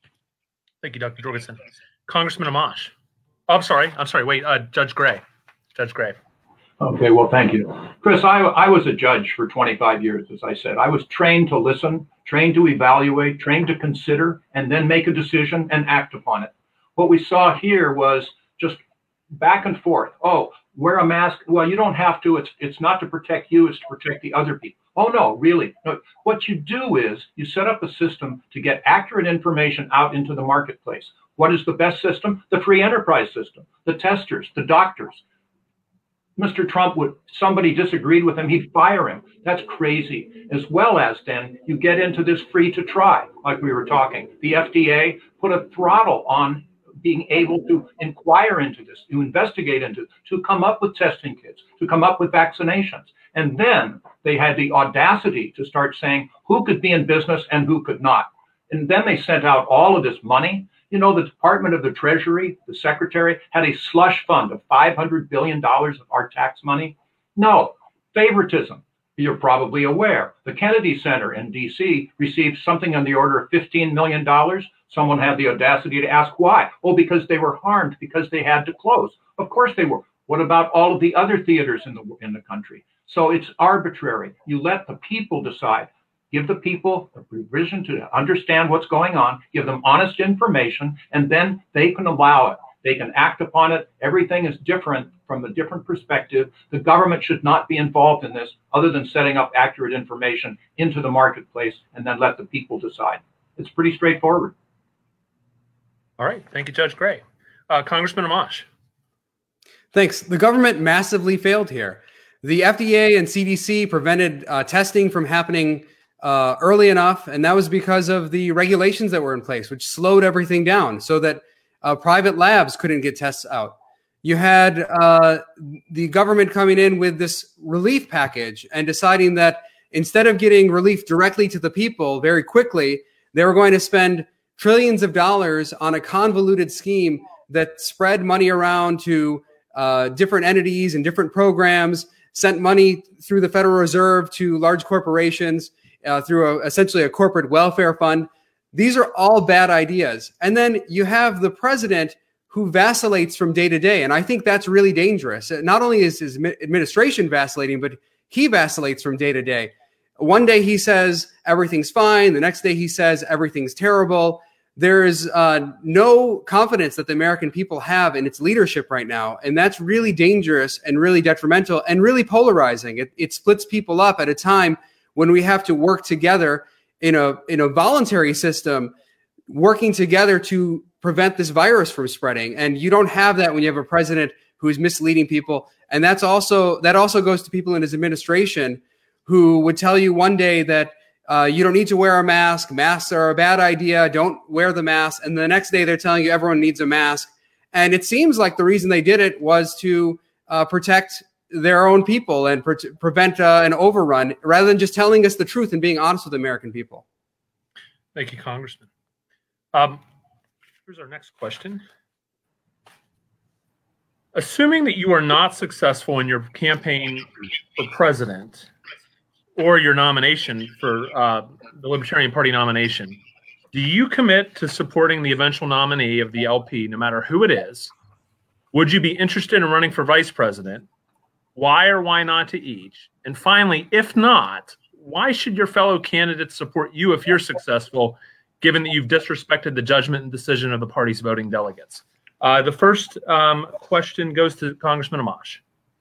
Thank you, Dr. Jorgensen. Congressman Amash. Oh, I'm sorry. Wait, Judge Gray. Judge Gray. Okay, well, thank you. Chris, I was a judge for 25 years, as I said. I was trained to listen, trained to evaluate, trained to consider, and then make a decision and act upon it. What we saw here was just back and forth. Oh, wear a mask. Well, you don't have to. It's not to protect you. It's to protect the other people. Oh, no, really. No. What you do is you set up a system to get accurate information out into the marketplace. What is the best system? The free enterprise system, the testers, the doctors. Mr. Trump somebody disagreed with him, he'd fire him. That's crazy. As well as then you get into this free to try, like we were talking. The FDA put a throttle on being able to inquire into this, to investigate into it, to come up with testing kits, to come up with vaccinations. And then they had the audacity to start saying who could be in business and who could not. And then they sent out all of this money. You know, the Department of the Treasury, the Secretary, had a slush fund of $500 billion of our tax money. No, favoritism. You're probably aware. The Kennedy Center in D.C. received something on the order of $15 million. Someone had the audacity to ask why. Oh, because they were harmed, because they had to close. Of course they were. What about all of the other theaters in the country? So it's arbitrary. You let the people decide. Give the people the provision to understand what's going on, give them honest information, and then they can allow it. They can act upon it. Everything is different from a different perspective. The government should not be involved in this other than setting up accurate information into the marketplace and then let the people decide. It's pretty straightforward. All right. Thank you, Judge Gray. Congressman Amash. Thanks. The government massively failed here. The FDA and CDC prevented testing from happening early enough, and that was because of the regulations that were in place, which slowed everything down so that private labs couldn't get tests out. You had the government coming in with this relief package and deciding that instead of getting relief directly to the people very quickly, they were going to spend trillions of dollars on a convoluted scheme that spread money around to different entities and different programs, sent money through the Federal Reserve to large corporations through essentially a corporate welfare fund. These are all bad ideas. And then you have the president who vacillates from day to day. And I think that's really dangerous. Not only is his administration vacillating, but he vacillates from day to day. One day he says everything's fine. The next day he says everything's terrible. There is no confidence that the American people have in its leadership right now. And that's really dangerous and really detrimental and really polarizing. It splits people up at a time when we have to work together in a voluntary system, working together to prevent this virus from spreading. And you don't have that when you have a president who is misleading people. And that also goes to people in his administration who would tell you one day that you don't need to wear a mask. Masks are a bad idea. Don't wear the mask. And the next day they're telling you everyone needs a mask. And it seems like the reason they did it was to protect their own people and prevent an overrun rather than just telling us the truth and being honest with the American people. Thank you, Congressman. Here's our next question. Assuming that you are not successful in your campaign for president or your nomination for the Libertarian Party nomination, do you commit to supporting the eventual nominee of the LP, no matter who it is? Would you be interested in running for vice president? Why or why not to each? And finally, if not, why should your fellow candidates support you if you're successful, given that you've disrespected the judgment and decision of the party's voting delegates? The first question goes to Congressman Amash.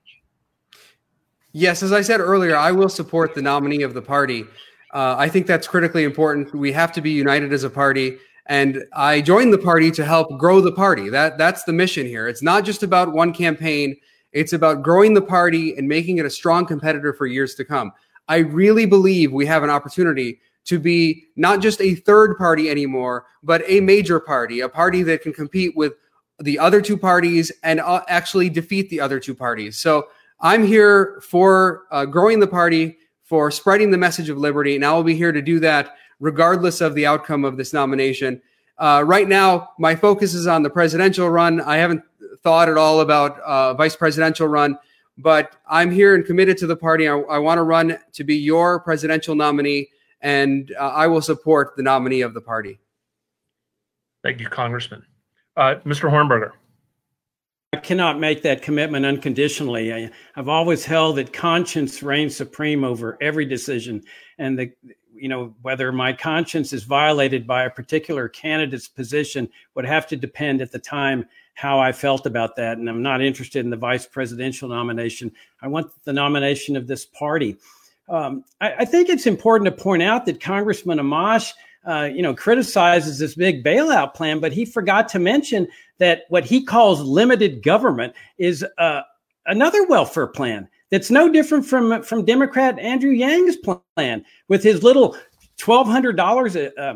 Yes, as I said earlier, I will support the nominee of the party. I think that's critically important. We have to be united as a party. And I joined the party to help grow the party. That's the mission here. It's not just about one campaign. It's about growing the party and making it a strong competitor for years to come. I really believe we have an opportunity to be not just a third party anymore, but a major party, a party that can compete with the other two parties and actually defeat the other two parties. So I'm here for growing the party, for spreading the message of liberty, and I will be here to do that regardless of the outcome of this nomination. Right now, my focus is on the presidential run. I haven't thought at all about vice presidential run, but I'm here and committed to the party. I want to run to be your presidential nominee, and I will support the nominee of the party. Thank you, Congressman. Mr. Hornberger. I cannot make that commitment unconditionally. I've always held that conscience reigns supreme over every decision, and whether my conscience is violated by a particular candidate's position would have to depend at the time how I felt about that. And I'm not interested in the vice presidential nomination. I want the nomination of this party. I think it's important to point out that Congressman Amash, criticizes this big bailout plan, but he forgot to mention that what he calls limited government is another welfare plan that's no different from Democrat Andrew Yang's plan with his little $1,200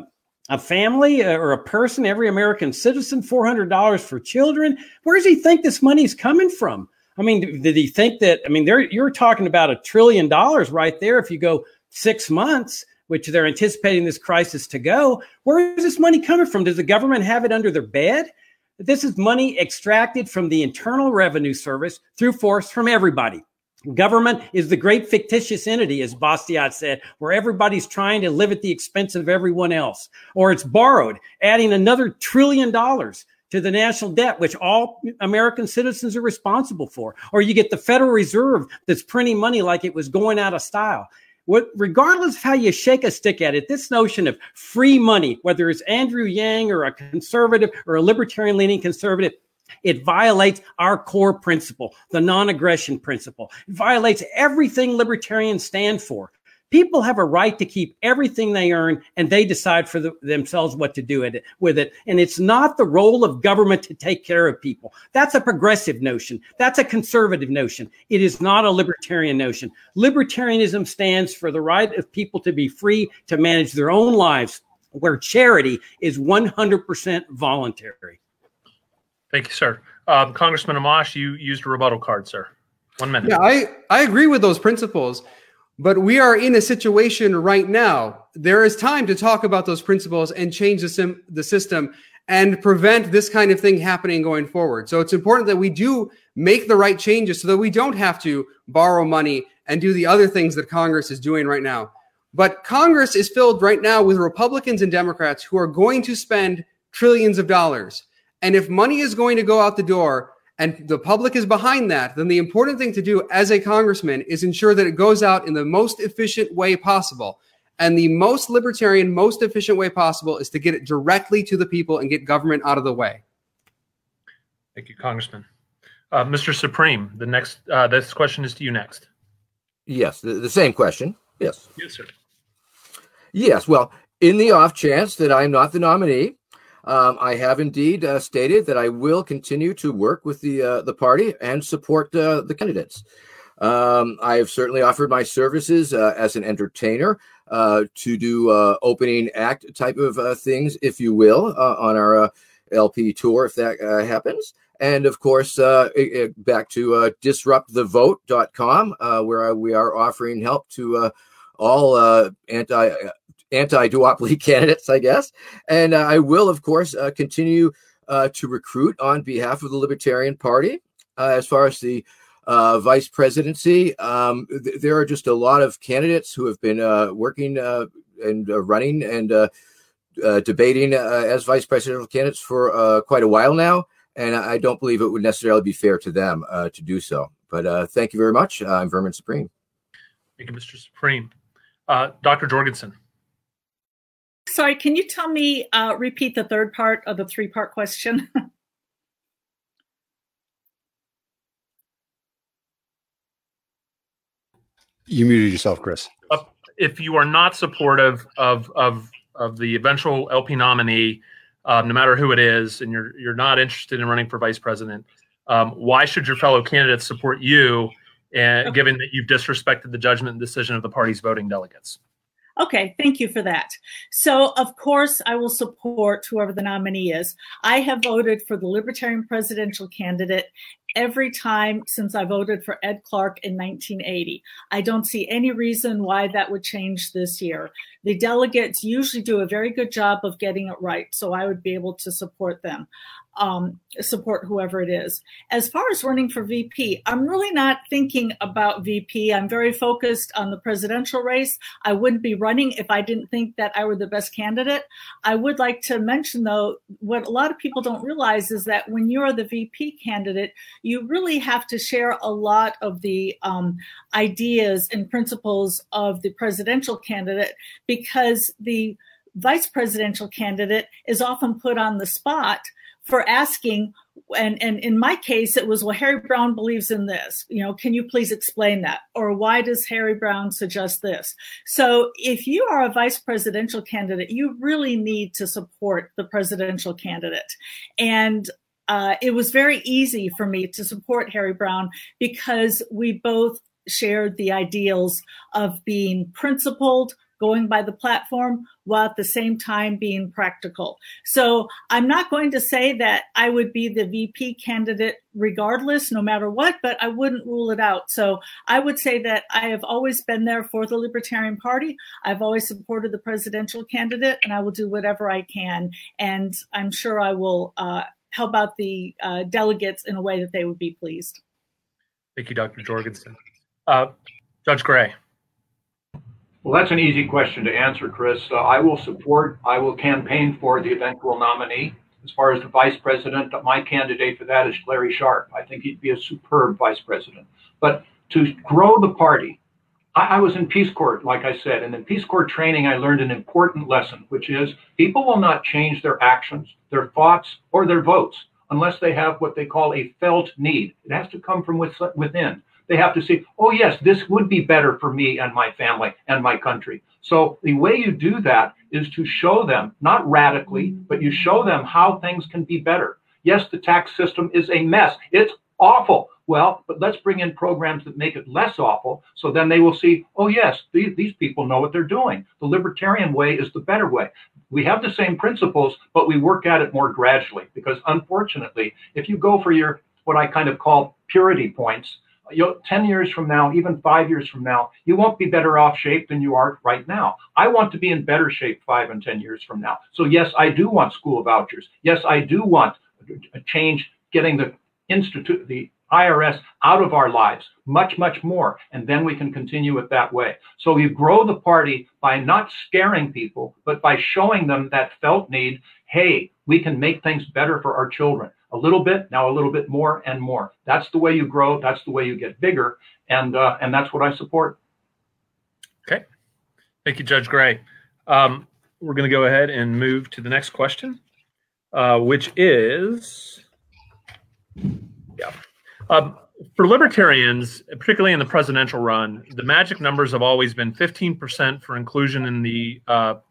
a family or a person, every American citizen, $400 for children. Where does he think this money's coming from? I mean, did he think that, I mean, you're talking about $1 trillion right there if you go 6 months, which they're anticipating this crisis to go. Where is this money coming from? Does the government have it under their bed? This is money extracted from the Internal Revenue Service through force from everybody. Government is the great fictitious entity, as Bastiat said, where everybody's trying to live at the expense of everyone else. Or it's borrowed, adding another $1 trillion to the national debt, which all American citizens are responsible for. Or you get the Federal Reserve that's printing money like it was going out of style. Regardless of how you shake a stick at it, this notion of free money, whether it's Andrew Yang or a conservative or a libertarian-leaning conservative, it violates our core principle, the non-aggression principle. It violates everything libertarians stand for. People have a right to keep everything they earn, and they decide for themselves what to do with it. And it's not the role of government to take care of people. That's a progressive notion. That's a conservative notion. It is not a libertarian notion. Libertarianism stands for the right of people to be free to manage their own lives, where charity is 100% voluntary. Thank you, sir. Congressman Amash, you used a rebuttal card, sir. 1 minute. Yeah, I agree with those principles, but we are in a situation right now. There is time to talk about those principles and change the system and prevent this kind of thing happening going forward. So it's important that we do make the right changes so that we don't have to borrow money and do the other things that Congress is doing right now. But Congress is filled right now with Republicans and Democrats who are going to spend trillions of dollars. And if money is going to go out the door and the public is behind that, then the important thing to do as a congressman is ensure that it goes out in the most efficient way possible. And the most libertarian, most efficient way possible is to get it directly to the people and get government out of the way. Thank you, Congressman. Mr. Supreme, this question is to you next. Yes, the same question. Yes. Yes, sir. Yes, well, in the off chance that I'm not the nominee, I have indeed stated that I will continue to work with the party and support the candidates. I have certainly offered my services as an entertainer to do opening act type of things, if you will, on our LP tour, if that happens. And of course, back to disruptthevote.com, where we are offering help to all anti-duopoly candidates, I guess. And I will, of course, continue to recruit on behalf of the Libertarian Party. As far as the vice presidency, there are just a lot of candidates who have been working and running and debating as vice presidential candidates for quite a while now. And I don't believe it would necessarily be fair to them to do so. But thank you very much. I'm Vermin Supreme. Thank you, Mr. Supreme. Dr. Jorgensen. Sorry, can you tell me, repeat the third part of the three-part question? You muted yourself, Chris. If you are not supportive of the eventual LP nominee, no matter who it is, and you're not interested in running for vice president, why should your fellow candidates support you, given that you've disrespected the judgment and decision of the party's voting delegates? Okay, thank you for that. So, of course, I will support whoever the nominee is. I have voted for the Libertarian presidential candidate every time since I voted for Ed Clark in 1980. I don't see any reason why that would change this year. The delegates usually do a very good job of getting it right, so I would be able to support them, support whoever it is. As far as running for VP, I'm really not thinking about VP. I'm very focused on the presidential race. I wouldn't be running if I didn't think that I were the best candidate. I would like to mention, though, what a lot of people don't realize is that when you're the VP candidate, you really have to share a lot of the ideas and principles of the presidential candidate, because the vice presidential candidate is often put on the spot for asking, and in my case, it was, well, Harry Browne believes in this. Can you please explain that? Or why does Harry Browne suggest this? So if you are a vice presidential candidate, you really need to support the presidential candidate. And it was very easy for me to support Harry Browne because we both shared the ideals of being principled, going by the platform while at the same time being practical. So I'm not going to say that I would be the VP candidate regardless, no matter what, but I wouldn't rule it out. So I would say that I have always been there for the Libertarian Party. I've always supported the presidential candidate, and I will do whatever I can. And I'm sure I will help out the delegates in a way that they would be pleased. Thank you, Dr. Jorgensen. Judge Gray. Well, that's an easy question to answer, Chris. I will campaign for the eventual nominee. As far as the vice president, my candidate for that is Larry Sharpe. I think he'd be a superb vice president. But to grow the party, I was in Peace Corps, like I said, and in Peace Corps training, I learned an important lesson, which is people will not change their actions, their thoughts, or their votes unless they have what they call a felt need. It has to come from within. They have to say, oh, yes, this would be better for me and my family and my country. So the way you do that is to show them, not radically, but you show them how things can be better. Yes, the tax system is a mess. It's awful. Well, but let's bring in programs that make it less awful. So then they will see, oh, yes, these people know what they're doing. The libertarian way is the better way. We have the same principles, but we work at it more gradually. Because unfortunately, if you go for your what I kind of call purity points, 10 years from now, even 5 years from now, you won't be better off shape than you are right now. I want to be in better shape 5 and 10 years from now. So yes, I do want school vouchers. Yes, I do want a change, getting the IRS out of our lives, much, much more. And then we can continue it that way. So you grow the party by not scaring people, but by showing them that felt need. Hey, we can make things better for our children. A little bit, now a little bit more and more. That's the way you grow. That's the way you get bigger. And that's what I support. Okay. Thank you, Judge Gray. We're going to go ahead and move to the next question, which is, for libertarians, particularly in the presidential run, the magic numbers have always been 15% for inclusion in the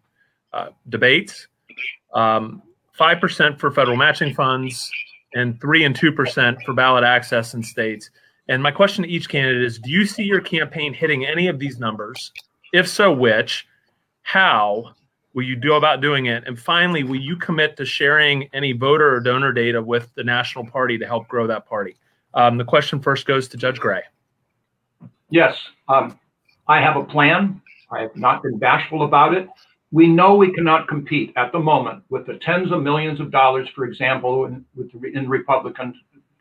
debates, 5% for federal matching funds, and 3% and 2% for ballot access in states. And my question to each candidate is, do you see your campaign hitting any of these numbers? If so, which? How will you go about doing it? And finally, will you commit to sharing any voter or donor data with the national party to help grow that party? The question first goes to Judge Gray. Yes, I have a plan. I have not been bashful about it. We know we cannot compete at the moment with the tens of millions of dollars, for example, in the Republican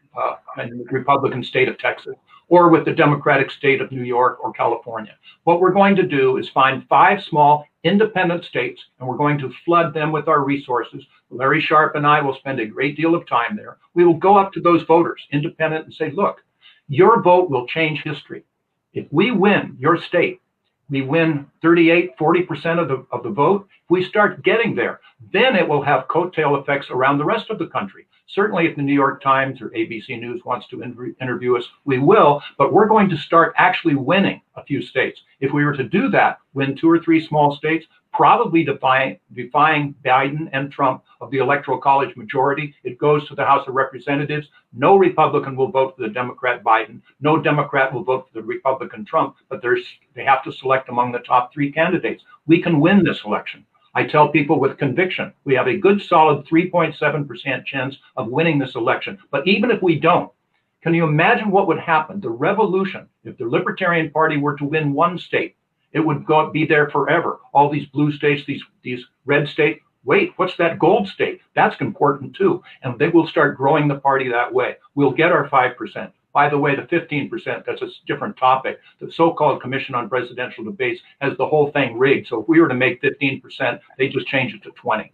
state of Texas, or with the Democratic state of New York or California. What we're going to do is find 5 small independent states, and we're going to flood them with our resources. Larry Sharpe and I will spend a great deal of time there. We will go up to those voters, independent, and say, look, your vote will change history. If we win your state, we win 38, 40% of the vote. If we start getting there, then it will have coattail effects around the rest of the country. Certainly if the New York Times or ABC News wants to interview us, we will, but we're going to start actually winning a few states. If we were to do that, win 2 or 3 small states, probably defying Biden and Trump of the Electoral College majority, it goes to the House of Representatives. No Republican will vote for the Democrat Biden. No Democrat will vote for the Republican Trump, but they have to select among the top 3 candidates. We can win this election. I tell people with conviction, we have a good solid 3.7% chance of winning this election. But even if we don't, can you imagine what would happen? The revolution, if the Libertarian Party were to win 1 state, it would be there forever. All these blue states, these red states, wait, what's that gold state? That's important too. And they will start growing the party that way. We'll get our 5%. By the way, the 15%, that's a different topic. The so-called Commission on Presidential Debates has the whole thing rigged. So if we were to make 15%, they just change it to 20.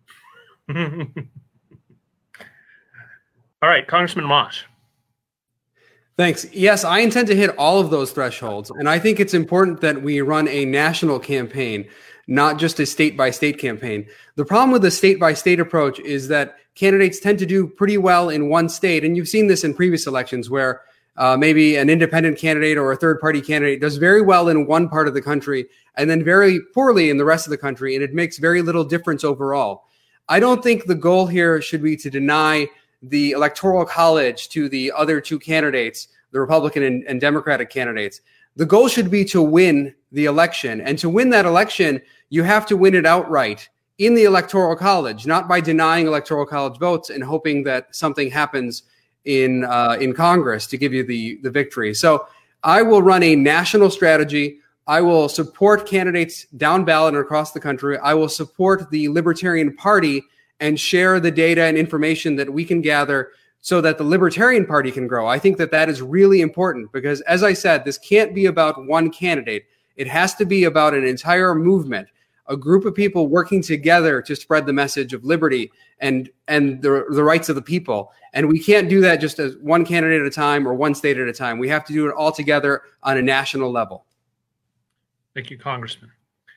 All right, Congressman Amash. Thanks. Yes, I intend to hit all of those thresholds. And I think it's important that we run a national campaign, not just a state-by-state campaign. The problem with the state-by-state approach is that candidates tend to do pretty well in one state. And you've seen this in previous elections where maybe an independent candidate or a third-party candidate does very well in one part of the country and then very poorly in the rest of the country. And it makes very little difference overall. I don't think the goal here should be to deny the Electoral College to the other two candidates, the Republican and Democratic candidates. The goal should be to win the election. And to win that election, you have to win it outright in the Electoral College, not by denying Electoral College votes and hoping that something happens in Congress to give you the victory. So I will run a national strategy. I will support candidates down ballot and across the country. I will support the Libertarian Party and share the data and information that we can gather so that the Libertarian Party can grow. I think that that is really important because, as I said, this can't be about one candidate. It has to be about an entire movement, a group of people working together to spread the message of liberty and the rights of the people. And we can't do that just as one candidate at a time or one state at a time. We have to do it all together on a national level. Thank you, Congressman.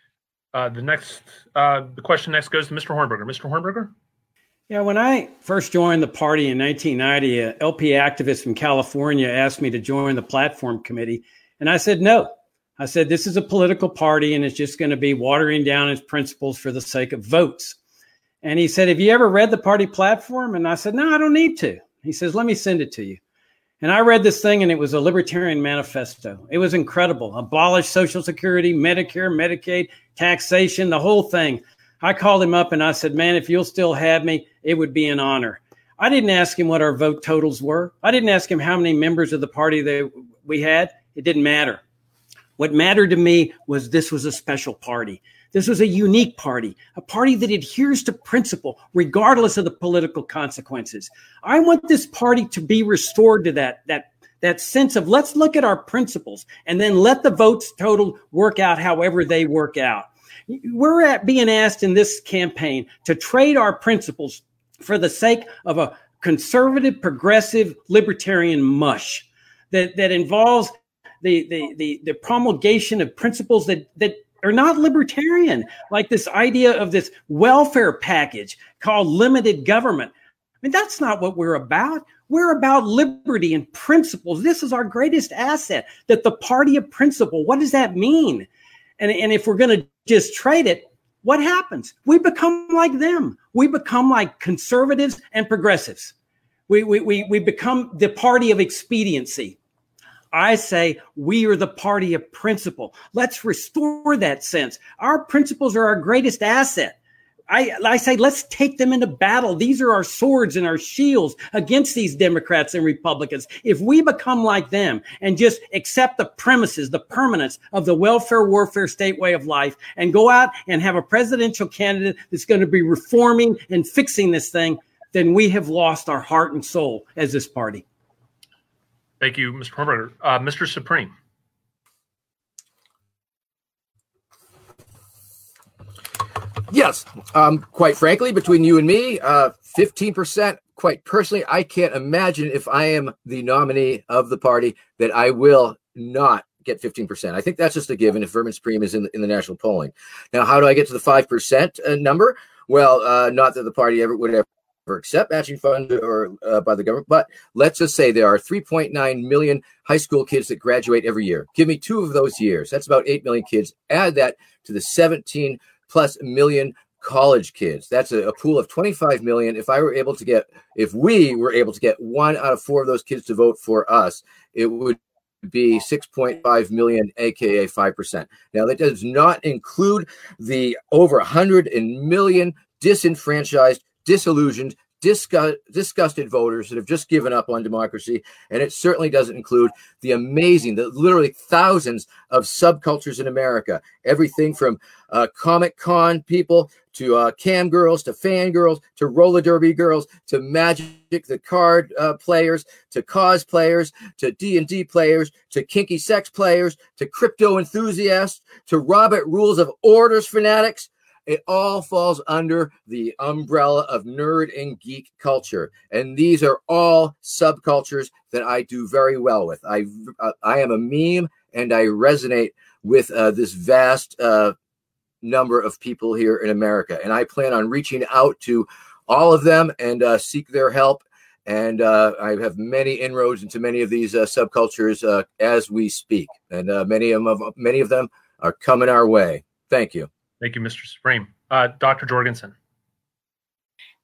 The question next goes to Mr. Hornberger. Mr. Hornberger? Yeah, when I first joined the party in 1990, an LP activist from California asked me to join the platform committee, and I said no. I said, this is a political party, and it's just going to be watering down its principles for the sake of votes. And he said, have you ever read the party platform? And I said, no, I don't need to. He says, let me send it to you. And I read this thing, and it was a libertarian manifesto. It was incredible. Abolish Social Security, Medicare, Medicaid, taxation, the whole thing. I called him up, and I said, man, if you'll still have me, it would be an honor. I didn't ask him what our vote totals were. I didn't ask him how many members of the party that we had. It didn't matter. What mattered to me was this was a special party. This was a unique party, a party that adheres to principle, regardless of the political consequences. I want this party to be restored to that sense of let's look at our principles and then let the votes total work out however they work out. We're being asked in this campaign to trade our principles for the sake of a conservative, progressive, libertarian mush that involves the promulgation of principles that are not libertarian, like this idea of this welfare package called limited government. I mean, that's not what we're about. We're about liberty and principles. This is our greatest asset, that the party of principle. What does that mean? And if we're going to just trade it, what happens? We become like them. We become like conservatives and progressives. We become the party of expediency. I say we are the party of principle. Let's restore that sense. Our principles are our greatest asset. I say let's take them into battle. These are our swords and our shields against these Democrats and Republicans. If we become like them and just accept the premises, the permanence of the welfare, warfare, state way of life and go out and have a presidential candidate that's going to be reforming and fixing this thing, then we have lost our heart and soul as this party. Thank you, Mr. Hornberger. Mr. Supreme. Yes, quite frankly, between you and me, 15%, quite personally, I can't imagine if I am the nominee of the party that I will not get 15%. I think that's just a given if Vermin Supreme is in the national polling. Now, how do I get to the 5% number? Well, not that the party would ever accept matching funds or by the government, but let's just say there are 3.9 million high school kids that graduate every year. Give me 2 of those years. That's about 8 million kids. Add that to the 17 plus million college kids. That's a pool of 25 million. If we were able to get 1 out of 4 of those kids to vote for us, it would be 6.5 million, aka 5%. Now that does not include the over 100 million disenfranchised, disillusioned, disgusted voters that have just given up on democracy. And it certainly doesn't include the literally thousands of subcultures in America. Everything from Comic Con people to cam girls, to fangirls, to roller derby girls, to Magic the card players, to cosplayers, to D&D players, to kinky sex players, to crypto enthusiasts, to Robert Rules of Orders fanatics. It all falls under the umbrella of nerd and geek culture. And these are all subcultures that I do very well with. I am a meme, and I resonate with this vast number of people here in America. And I plan on reaching out to all of them and seek their help. And I have many inroads into many of these subcultures as we speak. And many of them are coming our way. Thank you. Thank you, Mr. Supreme. Dr. Jorgensen.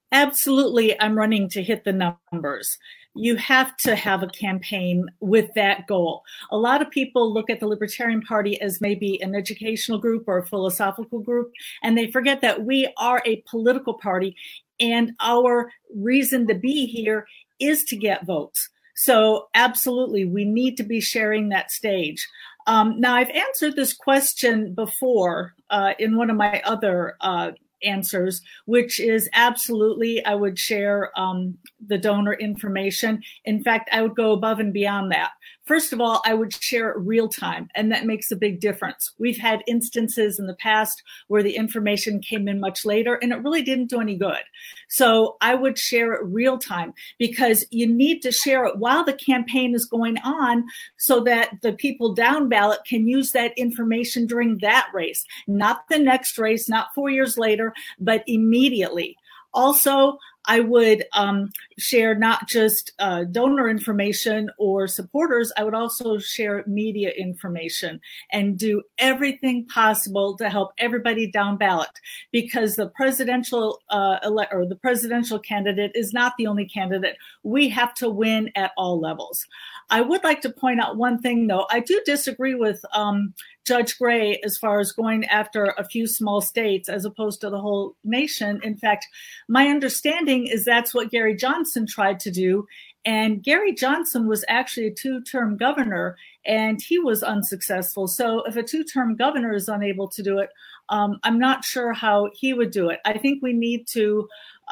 Absolutely, I'm running to hit the numbers. You have to have a campaign with that goal. A lot of people look at the Libertarian Party as maybe an educational group or a philosophical group, and they forget that we are a political party, and our reason to be here is to get votes. So absolutely, we need to be sharing that stage. Now, I've answered this question before in one of my other answers, which is absolutely, I would share the donor information. In fact, I would go above and beyond that. First of all, I would share it real time, and that makes a big difference. We've had instances in the past where the information came in much later, and it really didn't do any good. So I would share it real time, because you need to share it while the campaign is going on so that the people down ballot can use that information during that race, not the next race, not 4 years later, but immediately. Also, I would share not just donor information or supporters, I would also share media information and do everything possible to help everybody down ballot, because the presidential the presidential candidate is not the only candidate. We have to win at all levels. I would like to point out one thing, though. I do disagree with Judge Gray as far as going after a few small states as opposed to the whole nation. In fact, my understanding is that's what Gary Johnson tried to do. And Gary Johnson was actually a 2-term governor, and he was unsuccessful. So if a 2-term governor is unable to do it, I'm not sure how he would do it. I think we need to,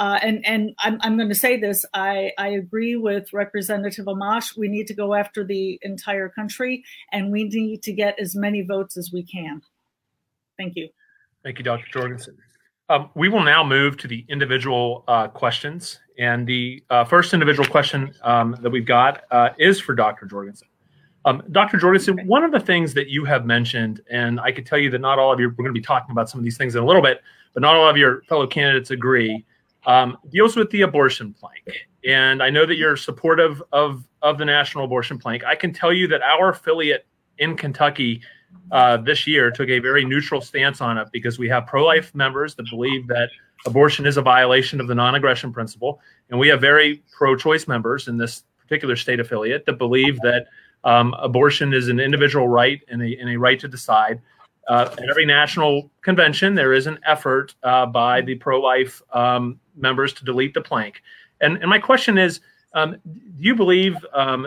and I'm going to say this, I agree with Representative Amash. We need to go after the entire country, and we need to get as many votes as we can. Thank you. Thank you, Dr. Jorgensen. We will now move to the individual questions. And the first individual question that we've got is for Dr. Jorgensen. Dr. Jorgensen, one of the things that you have mentioned, and I can tell you that not all of you, we're going to be talking about some of these things in a little bit, but not all of your fellow candidates agree, deals with the abortion plank. And I know that you're supportive of the National Abortion Plank. I can tell you that our affiliate in Kentucky this year took a very neutral stance on it, because we have pro-life members that believe that abortion is a violation of the non-aggression principle. And we have very pro-choice members in this particular state affiliate that believe that abortion is an individual right and a right to decide. At every national convention, there is an effort by the pro-life members to delete the plank. And my question is, do you believe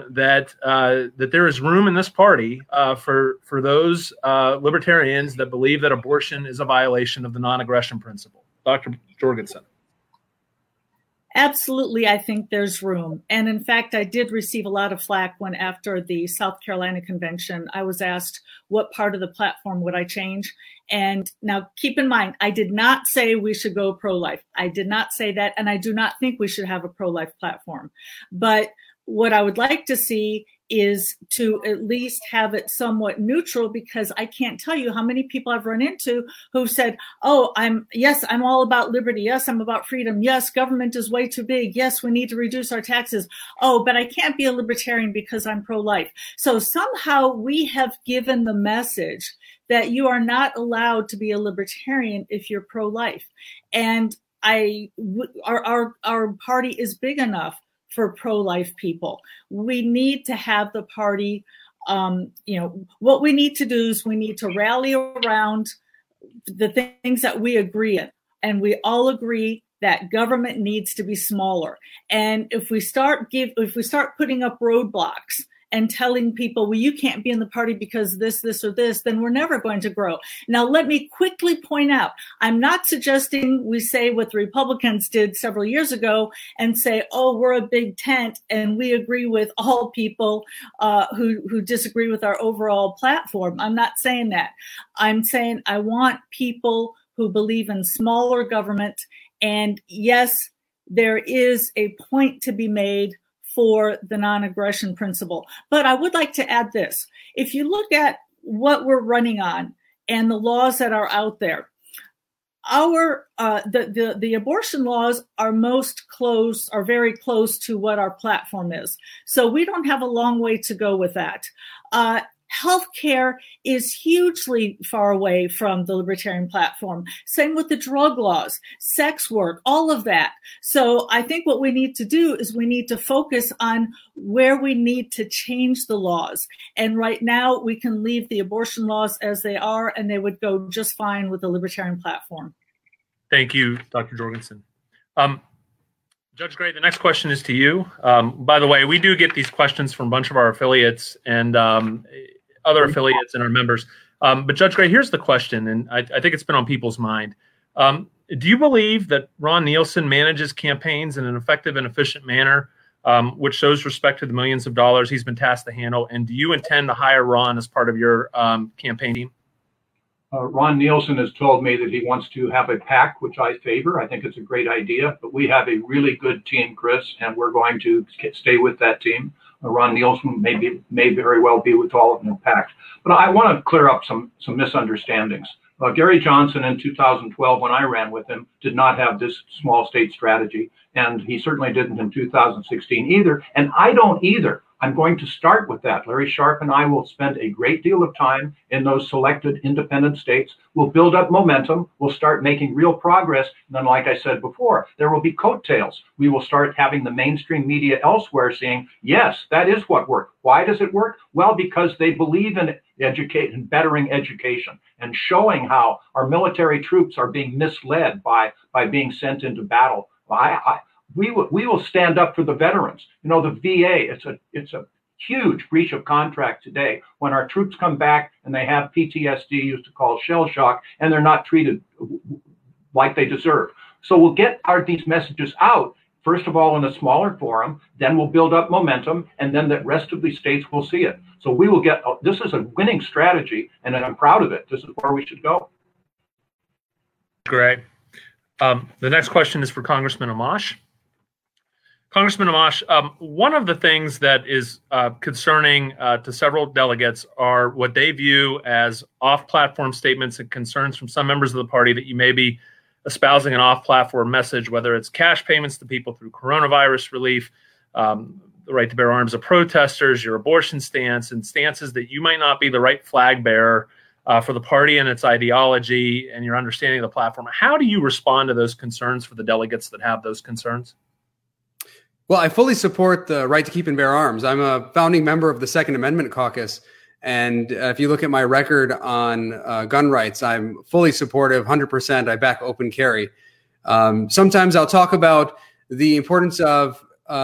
that there is room in this party for those libertarians that believe that abortion is a violation of the non-aggression principle? Dr. Jorgensen. Absolutely, I think there's room. And in fact, I did receive a lot of flack when after the South Carolina convention, I was asked what part of the platform would I change. And now keep in mind, I did not say we should go pro-life. I did not say that. And I do not think we should have a pro-life platform. But what I would like to see is to at least have it somewhat neutral, because I can't tell you how many people I've run into who said, oh, I'm all about liberty. Yes, I'm about freedom. Yes, government is way too big. Yes, we need to reduce our taxes. Oh, but I can't be a libertarian because I'm pro-life. So somehow we have given the message that you are not allowed to be a libertarian if you're pro-life. And our party is big enough for pro-life people. We need to have the party, what we need to do is we need to rally around the things that we agree in. And we all agree that government needs to be smaller. And if we start putting up roadblocks and telling people, well, you can't be in the party because this, or this, then we're never going to grow. Now, let me quickly point out, I'm not suggesting we say what the Republicans did several years ago and say, oh, we're a big tent and we agree with all people who disagree with our overall platform. I'm not saying that. I'm saying I want people who believe in smaller government. And yes, there is a point to be made for the non-aggression principle. But I would like to add this. If you look at what we're running on and the laws that are out there, the abortion laws are very close to what our platform is. So we don't have a long way to go with that. Healthcare is hugely far away from the libertarian platform. Same with the drug laws, sex work, all of that. So I think what we need to do is we need to focus on where we need to change the laws. And right now we can leave the abortion laws as they are, and they would go just fine with the libertarian platform. Thank you, Dr. Jorgensen. Judge Gray, the next question is to you. By the way, we do get these questions from a bunch of our affiliates and other affiliates and our members. But Judge Gray, here's the question, and I think it's been on people's mind. Do you believe that Ron Nielsen manages campaigns in an effective and efficient manner, which shows respect to the millions of dollars he's been tasked to handle? And do you intend to hire Ron as part of your campaign team? Ron Nielsen has told me that he wants to have a PAC, which I favor. I think it's a great idea, but we have a really good team, Chris, and we're going to stay with that team. Ron Nielsen may very well be with all of them in PAC. But I want to clear up some misunderstandings. Gary Johnson in 2012, when I ran with him, did not have this small state strategy, and he certainly didn't in 2016 either, and I don't either. I'm going to start with that. Larry Sharpe and I will spend a great deal of time in those selected independent states. We'll build up momentum. We'll start making real progress. And then, like I said before, there will be coattails. We will start having the mainstream media elsewhere saying, yes, that is what worked. Why does it work? Well, because they believe in bettering education and showing how our military troops are being misled by being sent into battle. We will stand up for the veterans. You know, the VA, it's a huge breach of contract today when our troops come back and they have PTSD, used to call shell shock, and they're not treated like they deserve. So we'll get these messages out, first of all, in a smaller forum, then we'll build up momentum, and then the rest of the states will see it. So we will this is a winning strategy, and I'm proud of it. This is where we should go. Great. The next question is for Congressman Amash. Congressman Amash, one of the things that is concerning to several delegates are what they view as off-platform statements and concerns from some members of the party that you may be espousing an off-platform message, whether it's cash payments to people through coronavirus relief, the right to bear arms of protesters, your abortion stance, and stances that you might not be the right flag bearer for the party and its ideology and your understanding of the platform. How do you respond to those concerns for the delegates that have those concerns? Well, I fully support the right to keep and bear arms. I'm a founding member of the Second Amendment Caucus. And if you look at my record on gun rights, I'm fully supportive, 100%. I back open carry. Sometimes I'll talk about the importance of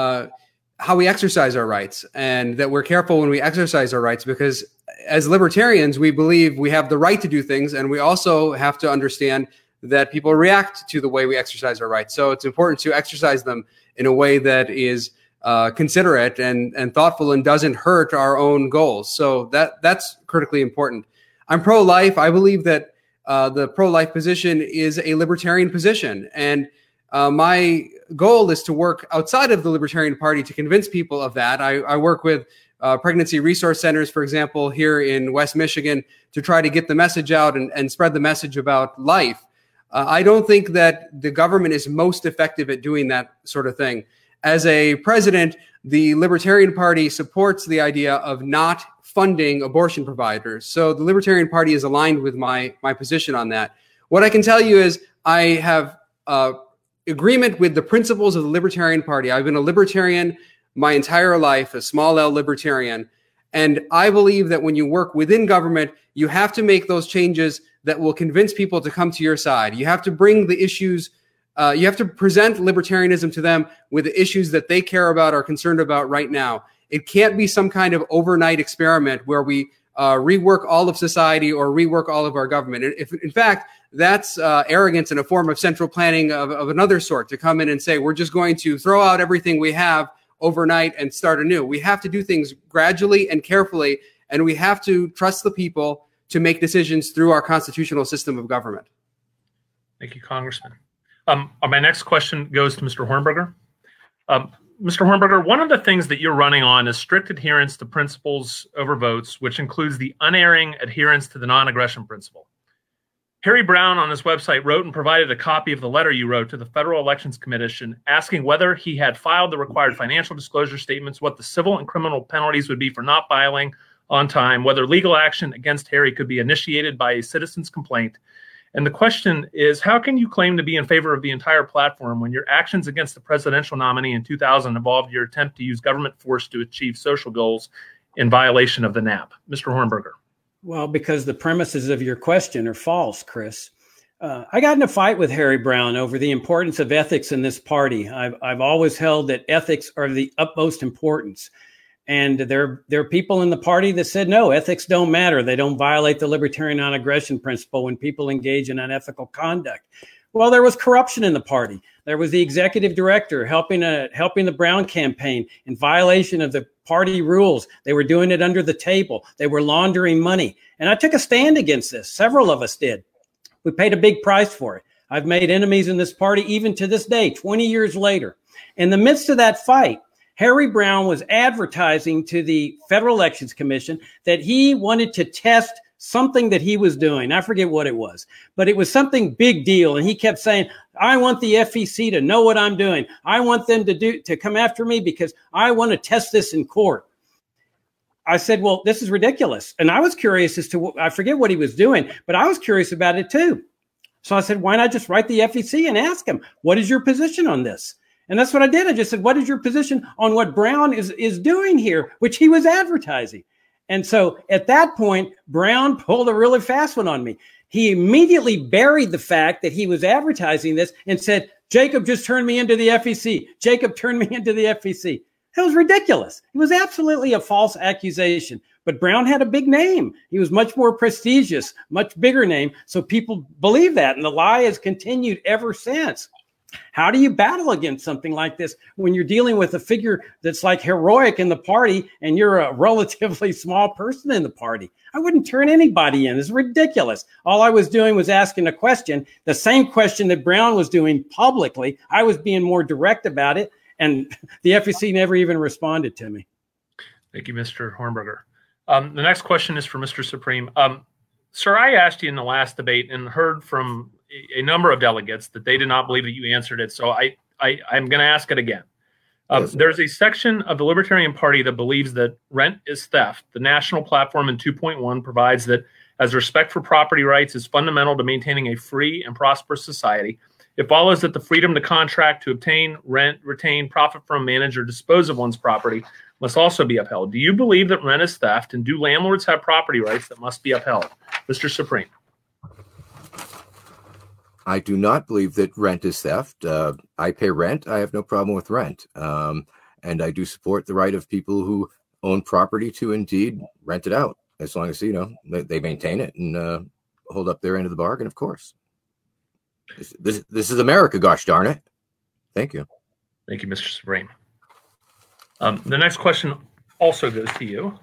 how we exercise our rights and that we're careful when we exercise our rights, because as libertarians, we believe we have the right to do things. And we also have to understand that people react to the way we exercise our rights. So it's important to exercise them in a way that is considerate and thoughtful and doesn't hurt our own goals. So that's critically important. I'm pro-life. I believe that the pro-life position is a libertarian position. And my goal is to work outside of the Libertarian Party to convince people of that. I work with pregnancy resource centers, for example, here in West Michigan, to try to get the message out and spread the message about life. I don't think that the government is most effective at doing that sort of thing. As a president, the Libertarian Party supports the idea of not funding abortion providers. So the Libertarian Party is aligned with my position on that. What I can tell you is I have agreement with the principles of the Libertarian Party. I've been a libertarian my entire life, a small L libertarian. And I believe that when you work within government, you have to make those changes that will convince people to come to your side. You have to bring the issues, you have to present libertarianism to them with the issues that they care about, are concerned about right now. It can't be some kind of overnight experiment where we rework all of society or rework all of our government. If, in fact, that's arrogance and a form of central planning of another sort, to come in and say, we're just going to throw out everything we have overnight and start anew. We have to do things gradually and carefully, and we have to trust the people to make decisions through our constitutional system of government. Thank you, Congressman. My next question goes to Mr. Hornberger. Mr. Hornberger, one of the things that you're running on is strict adherence to principles over votes, which includes the unerring adherence to the non-aggression principle. Harry Brown on his website wrote and provided a copy of the letter you wrote to the Federal Elections Commission asking whether he had filed the required financial disclosure statements, what the civil and criminal penalties would be for not filing, on time, whether legal action against Harry could be initiated by a citizen's complaint. And the question is, how can you claim to be in favor of the entire platform when your actions against the presidential nominee in 2000 involved your attempt to use government force to achieve social goals in violation of the NAP? Mr. Hornberger. Well, because the premises of your question are false, Chris. I got in a fight with Harry Browne over the importance of ethics in this party. I've always held that ethics are of the utmost importance. And there are people in the party that said, no, ethics don't matter. They don't violate the libertarian non-aggression principle when people engage in unethical conduct. Well, there was corruption in the party. There was the executive director helping the Browne campaign in violation of the party rules. They were doing it under the table. They were laundering money. And I took a stand against this. Several of us did. We paid a big price for it. I've made enemies in this party even to this day, 20 years later. In the midst of that fight, Harry Browne was advertising to the Federal Elections Commission that he wanted to test something that he was doing. I forget what it was, but it was something big deal. And he kept saying, I want the FEC to know what I'm doing. I want them to come after me because I want to test this in court. I said, well, this is ridiculous. And I was curious as to, I forget what he was doing, but I was curious about it too. So I said, why not just write the FEC and ask him, what is your position on this? And that's what I did. I just said, what is your position on what Browne is doing here, which he was advertising? And so at that point, Browne pulled a really fast one on me. He immediately buried the fact that he was advertising this and said, Jacob just turned me into the FEC. Jacob turned me into the FEC. It was ridiculous. It was absolutely a false accusation. But Browne had a big name. He was much more prestigious, much bigger name. So people believe that. And the lie has continued ever since. How do you battle against something like this when you're dealing with a figure that's like heroic in the party and you're a relatively small person in the party? I wouldn't turn anybody in. It's ridiculous. All I was doing was asking a question, the same question that Browne was doing publicly. I was being more direct about it, and the FEC never even responded to me. Thank you, Mr. Hornberger. The next question is for Mr. Supreme. Sir, I asked you in the last debate and heard from a number of delegates that they did not believe that you answered it. So I'm going to ask it again. There's a section of the Libertarian Party that believes that rent is theft. The national platform in 2.1 provides that as respect for property rights is fundamental to maintaining a free and prosperous society, it follows that the freedom to contract, to obtain, rent, retain, profit from, manage, or dispose of one's property must also be upheld. Do you believe that rent is theft, and do landlords have property rights that must be upheld? Mr. Supreme. I do not believe that rent is theft. I pay rent. I have no problem with rent. And I do support the right of people who own property to indeed rent it out, as long as, they maintain it and hold up their end of the bargain, of course. This is America, gosh darn it. Thank you. Thank you, Mr. Supreme. The next question also goes to you.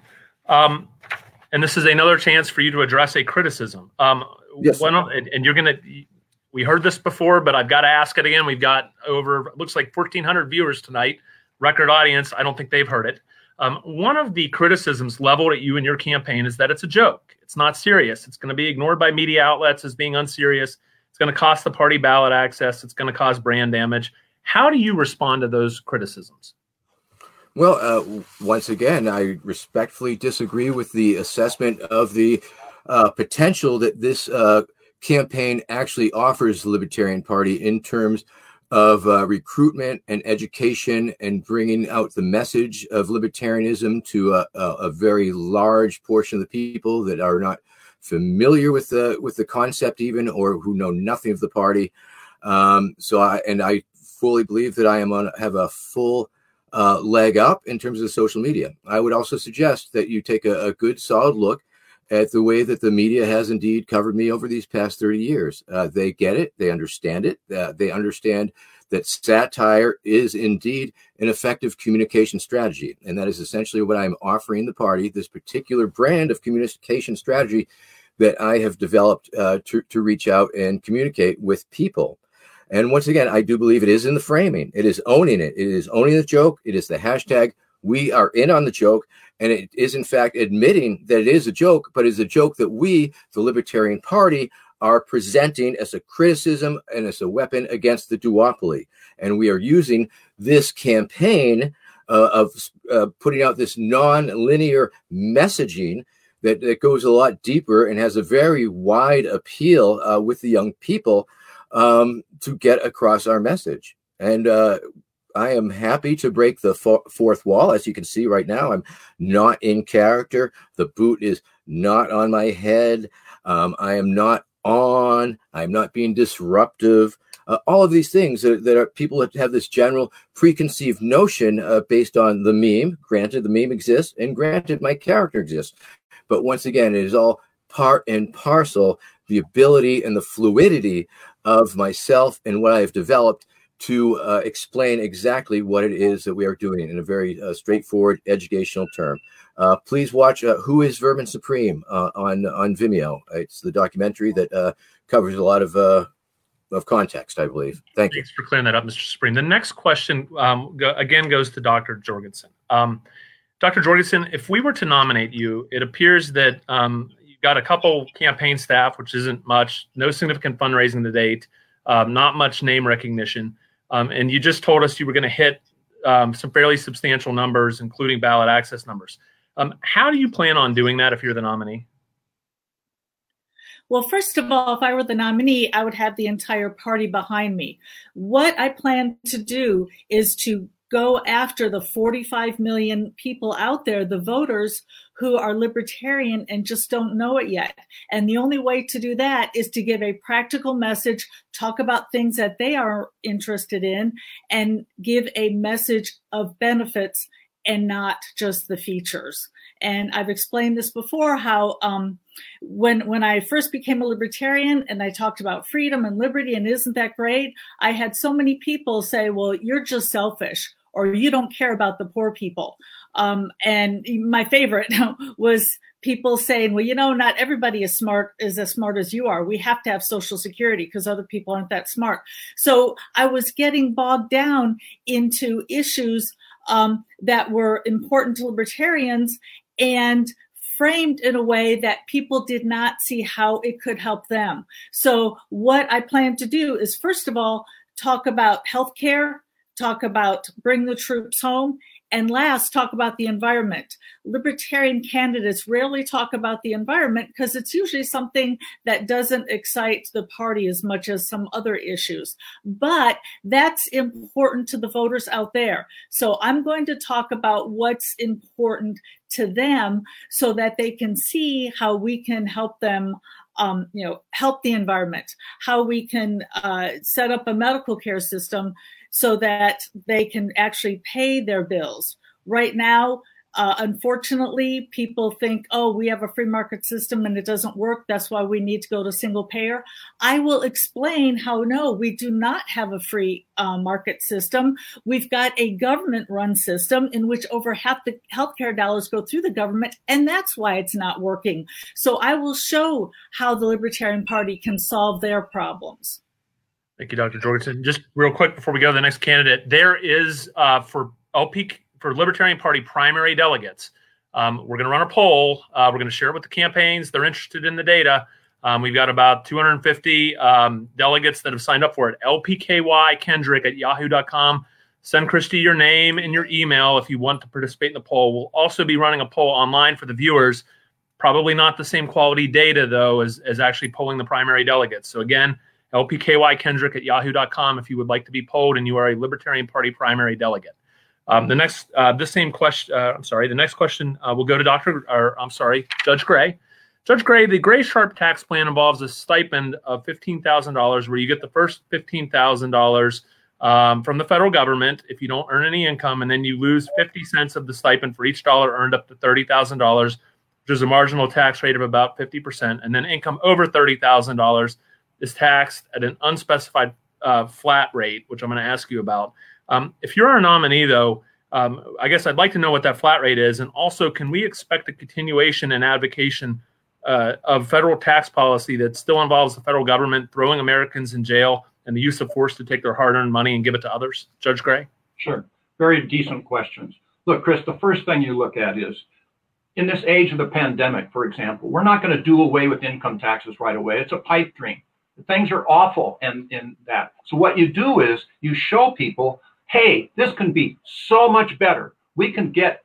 And this is another chance for you to address a criticism. Yes. And you're going to... We heard this before, but I've got to ask it again. We've got looks like 1,400 viewers tonight, record audience. I don't think they've heard it. One of the criticisms leveled at you in your campaign is that it's a joke. It's not serious. It's going to be ignored by media outlets as being unserious. It's going to cost the party ballot access. It's going to cause brand damage. How do you respond to those criticisms? Well, once again, I respectfully disagree with the assessment of the potential that this campaign actually offers the Libertarian Party in terms of recruitment and education and bringing out the message of libertarianism to a very large portion of the people that are not familiar with the concept even, or who know nothing of the party. So I fully believe that I have a full leg up in terms of social media. I would also suggest that you take a good solid look at the way that the media has indeed covered me over these past 30 years. They get it. They understand it. They understand that satire is indeed an effective communication strategy. And that is essentially what I'm offering the party, this particular brand of communication strategy that I have developed to reach out and communicate with people. And once again, I do believe it is in the framing. It is owning it. It is owning the joke. It is the hashtag. We are in on the joke. And it is, in fact, admitting that it is a joke, but it's a joke that we, the Libertarian Party, are presenting as a criticism and as a weapon against the duopoly. And we are using this campaign putting out this non-linear messaging that goes a lot deeper and has a very wide appeal with the young people to get across our message. And I am happy to break the fourth wall. As you can see right now, I'm not in character. The boot is not on my head. I am not on. I'm not being disruptive. All of these things that are people that have this general preconceived notion based on the meme. Granted, the meme exists, and granted, my character exists. But once again, it is all part and parcel, the ability and the fluidity of myself and what I have developed to explain exactly what it is that we are doing in a very straightforward educational term. Please watch Who is Vermin Supreme on Vimeo. It's the documentary that covers a lot of context, I believe. Thank you. Thanks for clearing that up, Mr. Supreme. The next question, again, goes to Dr. Jorgensen. Dr. Jorgensen, if we were to nominate you, it appears that you've got a couple campaign staff, which isn't much, no significant fundraising to date, not much name recognition. And you just told us you were going to hit some fairly substantial numbers, including ballot access numbers. How do you plan on doing that if you're the nominee? Well, first of all, if I were the nominee, I would have the entire party behind me. What I plan to do is to go after the 45 million people out there, the voters who are libertarian and just don't know it yet. And the only way to do that is to give a practical message, talk about things that they are interested in, and give a message of benefits and not just the features. And I've explained this before, how when I first became a libertarian and I talked about freedom and liberty and isn't that great, I had so many people say, well, you're just selfish, or you don't care about the poor people. And my favorite was people saying, well, you know, not everybody is as smart as you are. We have to have Social Security because other people aren't that smart. So I was getting bogged down into issues that were important to libertarians and framed in a way that people did not see how it could help them. So what I plan to do is, first of all, talk about healthcare, talk about bring the troops home, and last, talk about the environment. Libertarian candidates rarely talk about the environment because it's usually something that doesn't excite the party as much as some other issues. But that's important to the voters out there. So I'm going to talk about what's important to them so that they can see how we can help them help the environment, how we can set up a medical care system so that they can actually pay their bills. Right now, unfortunately, people think, oh, we have a free market system and it doesn't work. That's why we need to go to single payer. I will explain how, no, we do not have a free market system. We've got a government-run system in which over half the healthcare dollars go through the government, and that's why it's not working. So I will show how the Libertarian Party can solve their problems. Thank you, Dr. Jorgensen. Just real quick before we go to the next candidate, there is for Libertarian Party primary delegates, we're going to run a poll. We're going to share it with the campaigns. They're interested in the data. We've got about 250 delegates that have signed up for it. lpkykendrick@yahoo.com. Send Christy your name and your email if you want to participate in the poll. We'll also be running a poll online for the viewers. Probably not the same quality data, though, as actually polling the primary delegates. So again, lpkykendrick@yahoo.com if you would like to be polled and you are a Libertarian Party primary delegate. The next question will go to Judge Gray. Judge Gray, the Gray Sharp tax plan involves a stipend of $15,000 where you get the first $15,000 from the federal government if you don't earn any income, and then you lose 50 cents of the stipend for each dollar earned up to $30,000, which is a marginal tax rate of about 50%. And then income over $30,000 is taxed at an unspecified flat rate, which I'm going to ask you about. If you're a nominee, though, I guess I'd like to know what that flat rate is. And also, can we expect a continuation and advocacy of federal tax policy that still involves the federal government throwing Americans in jail and the use of force to take their hard-earned money and give it to others? Judge Gray? Sure. Very decent questions. Look, Chris, the first thing you look at is, in this age of the pandemic, for example, we're not going to do away with income taxes right away. It's a pipe dream. Things are awful in that. So what you do is you show people, hey, this can be so much better. We can get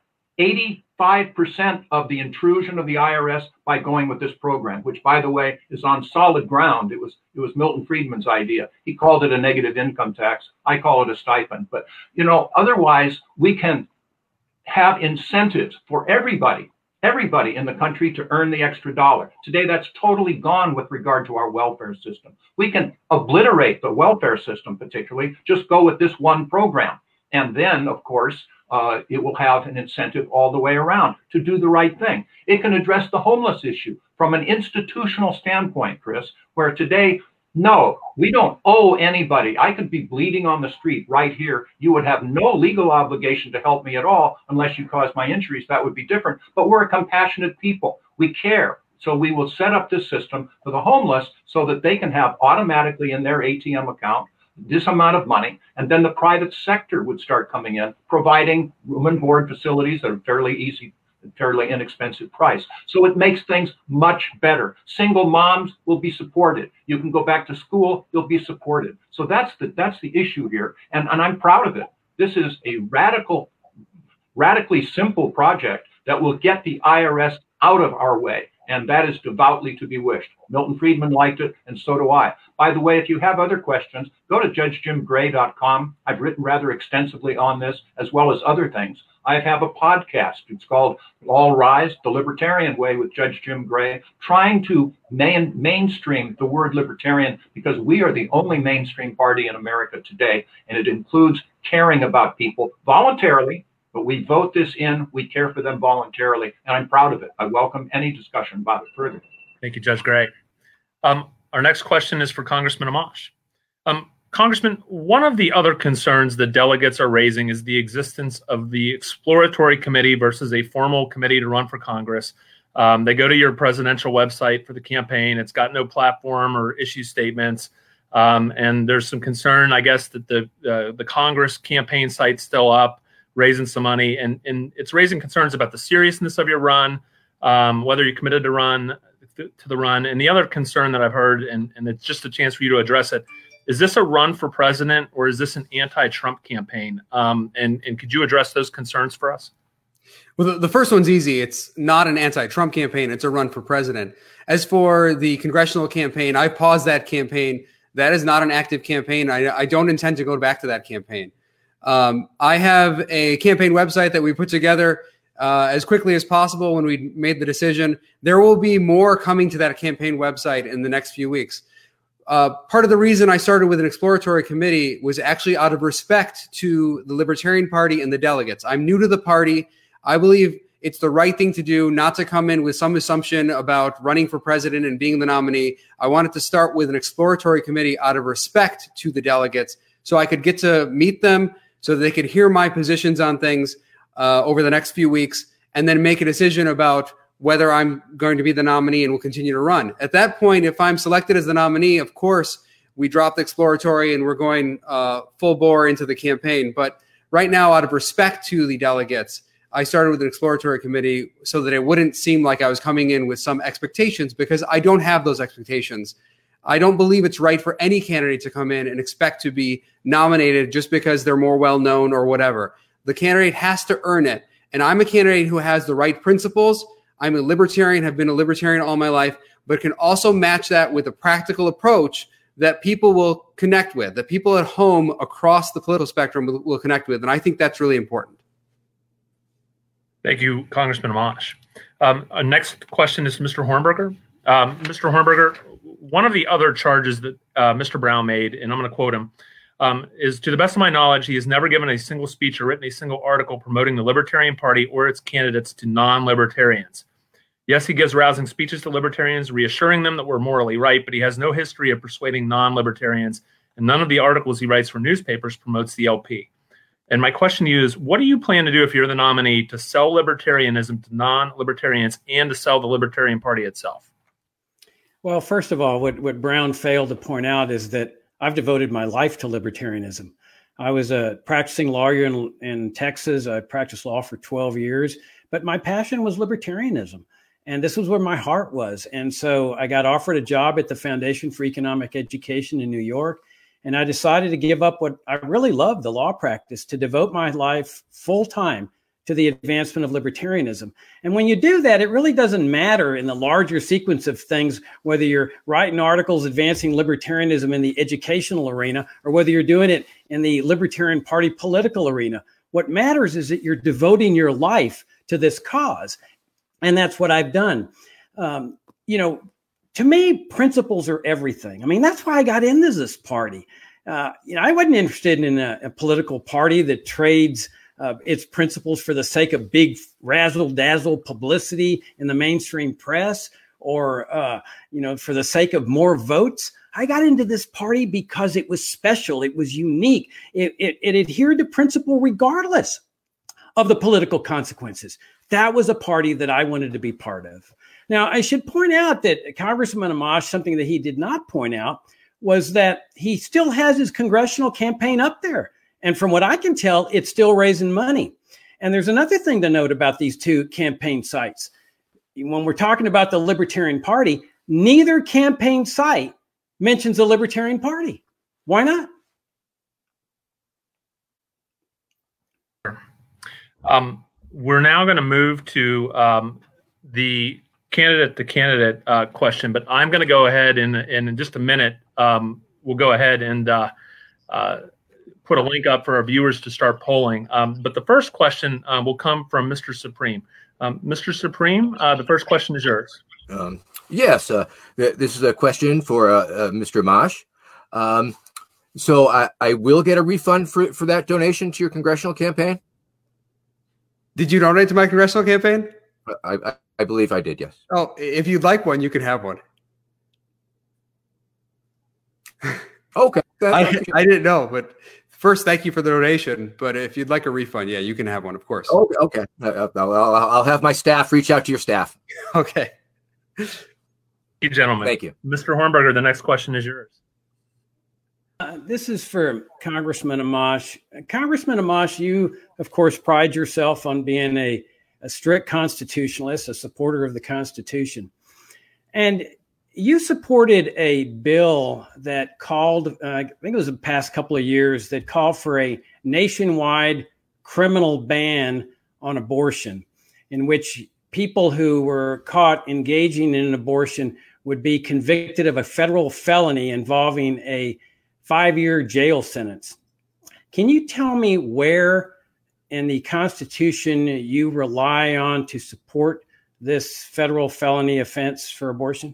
85% of the intrusion of the IRS by going with this program, which, by the way, is on solid ground. It was Milton Friedman's idea. He called it a negative income tax. I call it a stipend. But, otherwise, we can have incentives for everybody in the country to earn the extra dollar. Today, that's totally gone with regard to our welfare system. We can obliterate the welfare system, particularly, just go with this one program. And then, of course, it will have an incentive all the way around to do the right thing. It can address the homeless issue from an institutional standpoint, Chris, where today, no, we don't owe anybody. I could be bleeding on the street right here. You would have no legal obligation to help me at all unless you caused my injuries. That would be different. But we're a compassionate people. We care. So we will set up this system for the homeless so that they can have automatically in their ATM account this amount of money, and then the private sector would start coming in, providing room and board facilities that are fairly easy, fairly inexpensive price. So it makes things much better. Single moms will be supported. You can go back to school, you'll be supported. So that's the issue here, and I'm proud of it. This is a radically simple project that will get the IRS out of our way. And that is devoutly to be wished. Milton Friedman liked it, and so do I. By the way, if you have other questions, go to judgejimgray.com. I've written rather extensively on this, as well as other things. I have a podcast. It's called All Rise, The Libertarian Way with Judge Jim Gray, trying to mainstream the word libertarian because we are the only mainstream party in America today, and it includes caring about people voluntarily. But we vote this in, we care for them voluntarily, and I'm proud of it. I welcome any discussion about it further. Thank you, Judge Gray. Our next question is for Congressman Amash. Congressman, one of the other concerns that delegates are raising is the existence of the exploratory committee versus a formal committee to run for Congress. They go to your presidential website for the campaign. It's got no platform or issue statements. And there's some concern, I guess, that the Congress campaign site's still up, raising some money, and it's raising concerns about the seriousness of your run, whether you're committed to the run. And the other concern that I've heard, and it's just a chance for you to address it, is this a run for president or is this an anti-Trump campaign? And could you address those concerns for us? Well, the first one's easy. It's not an anti-Trump campaign. It's a run for president. As for the congressional campaign, I paused that campaign. That is not an active campaign. I don't intend to go back to that campaign. I have a campaign website that we put together as quickly as possible when we made the decision. There will be more coming to that campaign website in the next few weeks. Part of the reason I started with an exploratory committee was actually out of respect to the Libertarian Party and the delegates. I'm new to the party. I believe it's the right thing to do, not to come in with some assumption about running for president and being the nominee. I wanted to start with an exploratory committee out of respect to the delegates so I could get to meet them, so that they could hear my positions on things over the next few weeks, and then make a decision about whether I'm going to be the nominee and will continue to run. At that point, if I'm selected as the nominee, of course, we drop the exploratory and we're going full bore into the campaign. But right now, out of respect to the delegates, I started with an exploratory committee so that it wouldn't seem like I was coming in with some expectations, because I don't have those expectations. I don't believe it's right for any candidate to come in and expect to be nominated just because they're more well-known or whatever. The candidate has to earn it. And I'm a candidate who has the right principles. I'm a libertarian, have been a libertarian all my life, but can also match that with a practical approach that people will connect with, that people at home across the political spectrum will connect with. And I think that's really important. Thank you, Congressman Amash. Our next question is to Mr. Hornberger. Mr. Hornberger, one of the other charges that Mr. Brown made, and I'm going to quote him, is, to the best of my knowledge, he has never given a single speech or written a single article promoting the Libertarian Party or its candidates to non-libertarians. Yes, he gives rousing speeches to libertarians, reassuring them that we're morally right, but he has no history of persuading non-libertarians, and none of the articles he writes for newspapers promotes the LP. And my question to you is, what do you plan to do if you're the nominee to sell libertarianism to non-libertarians and to sell the Libertarian Party itself? Well, first of all, what Brown failed to point out is that I've devoted my life to libertarianism. I was a practicing lawyer in Texas. I practiced law for 12 years, but my passion was libertarianism. And this was where my heart was. And so I got offered a job at the Foundation for Economic Education in New York. And I decided to give up what I really loved, the law practice, to devote my life full time to the advancement of libertarianism. And when you do that, it really doesn't matter in the larger sequence of things, whether you're writing articles advancing libertarianism in the educational arena or whether you're doing it in the Libertarian Party political arena. What matters is that you're devoting your life to this cause. And that's what I've done. To me, principles are everything. I mean, that's why I got into this party. I wasn't interested in a political party that trades its principles for the sake of big razzle-dazzle publicity in the mainstream press or, for the sake of more votes. I got into this party because it was special. It was unique. It adhered to principle regardless of the political consequences. That was a party that I wanted to be part of. Now, I should point out that Congressman Amash, something that he did not point out, was that he still has his congressional campaign up there. And from what I can tell, it's still raising money. And there's another thing to note about these two campaign sites. When we're talking about the Libertarian Party, neither campaign site mentions the Libertarian Party. Why not? We're now going to move to the candidate question, but I'm going to go ahead and in just a minute, we'll go ahead and put a link up for our viewers to start polling. But the first question will come from Mr. Supreme. Mr. Supreme, the first question is yours. Yes, this is a question for Mr. Amash. So I will get a refund for that donation to your congressional campaign? Did you donate to my congressional campaign? I believe I did, yes. Oh, if you'd like one, you can have one. Okay. I didn't know, but first, thank you for the donation. But if you'd like a refund, yeah, you can have one, of course. Oh, okay. I'll have my staff reach out to your staff. Okay. Thank you, gentlemen. Thank you. Mr. Hornberger, the next question is yours. This is for Congressman Amash. Congressman Amash, you, of course, pride yourself on being a strict constitutionalist, a supporter of the Constitution. And you supported a bill that called, I think it was the past couple of years, that called for a nationwide criminal ban on abortion, in which people who were caught engaging in an abortion would be convicted of a federal felony involving a 5-year jail sentence. Can you tell me where in the Constitution you rely on to support this federal felony offense for abortion?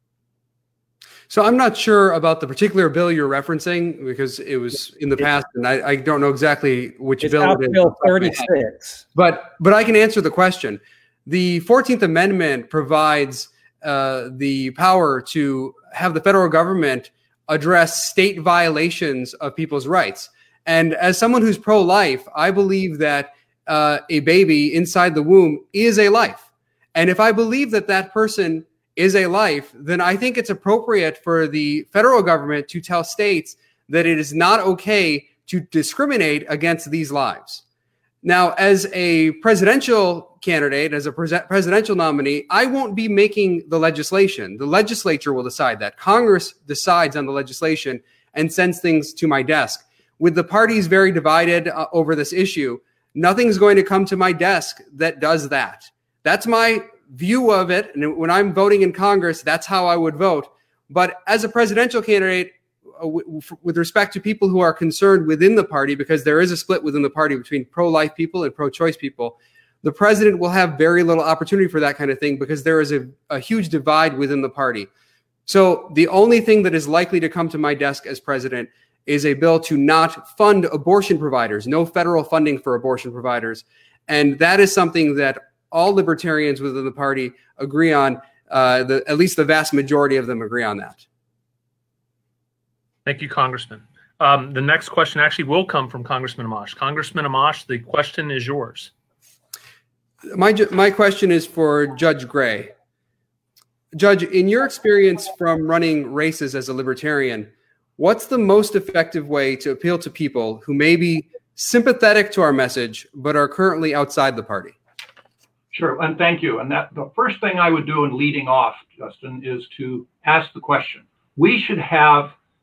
So I'm not sure about the particular bill you're referencing because it was in the past, and I don't know exactly which bill it is. Bill 36. But I can answer the question. The 14th Amendment provides the power to have the federal government address state violations of people's rights. And as someone who's pro-life, I believe that a baby inside the womb is a life. And if I believe that that person is a life, then I think it's appropriate for the federal government to tell states that it is not okay to discriminate against these lives. Now, as a presidential candidate, as a presidential nominee, I won't be making the legislation. The legislature will decide that. Congress decides on the legislation and sends things to my desk. With the parties very divided over this issue, nothing's going to come to my desk that does that. That's my view of it. And when I'm voting in Congress, that's how I would vote. But as a presidential candidate, with respect to people who are concerned within the party, because there is a split within the party between pro-life people and pro-choice people, the president will have very little opportunity for that kind of thing because there is a huge divide within the party. So the only thing that is likely to come to my desk as president is a bill to not fund abortion providers, no federal funding for abortion providers. And that is something that all libertarians within the party agree on. At least the vast majority of them agree on that. Thank you, Congressman. The next question actually will come from Congressman Amash. Congressman Amash, the question is yours. My question is for Judge Gray. Judge, in your experience from running races as a libertarian, what's the most effective way to appeal to people who may be sympathetic to our message but are currently outside the party? Sure, and thank you. And that the first thing I would do in leading off, Justin, is to ask the question. We should have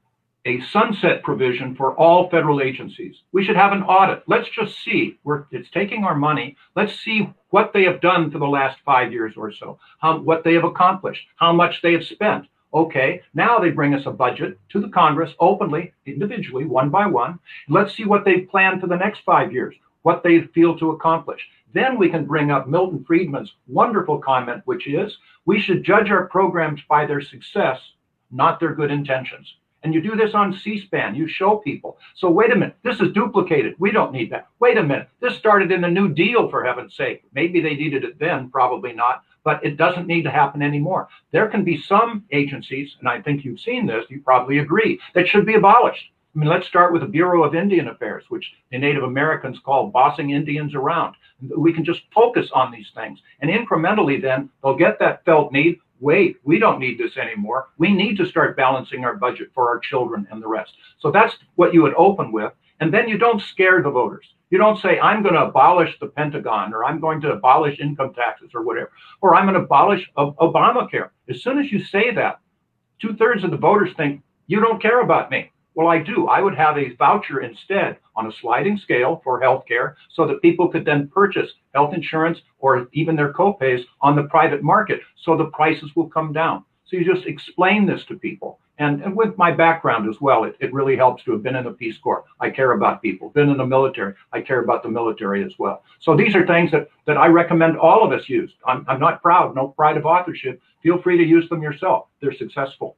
a sunset provision for all federal agencies. We should have an audit. Let's just see. It's taking our money. Let's see what they have done for the last 5 years or so, what they have accomplished, how much they have spent. Okay, now they bring us a budget to the Congress openly, individually, one by one. Let's see what they plan for the next 5 years, what they feel to accomplish. Then we can bring up Milton Friedman's wonderful comment, which is we should judge our programs by their success, not their good intentions. And you do this on C-SPAN. You show people. So wait a minute. This is duplicated. We don't need that. Wait a minute. This started in the New Deal, for heaven's sake. Maybe they needed it then, probably not. But it doesn't need to happen anymore. There can be some agencies, and I think you've seen this, you probably agree, that should be abolished. I mean, let's start with the Bureau of Indian Affairs, which the Native Americans call bossing Indians around. We can just focus on these things. And incrementally then, they'll get that felt need. Wait, we don't need this anymore. We need to start balancing our budget for our children and the rest. So that's what you would open with. And then you don't scare the voters. You don't say, I'm going to abolish the Pentagon, or I'm going to abolish income taxes, or whatever, or I'm going to abolish Obamacare. As soon as you say that, 2/3 of the voters think, you don't care about me. Well, I do. I would have a voucher instead on a sliding scale for health care so that people could then purchase health insurance or even their copays on the private market so the prices will come down. So you just explain this to people. And with my background as well, it really helps to have been in the Peace Corps. I care about people. Been in the military. I care about the military as well. So these are things that I recommend all of us use. I'm not proud, no pride of authorship. Feel free to use them yourself. They're successful.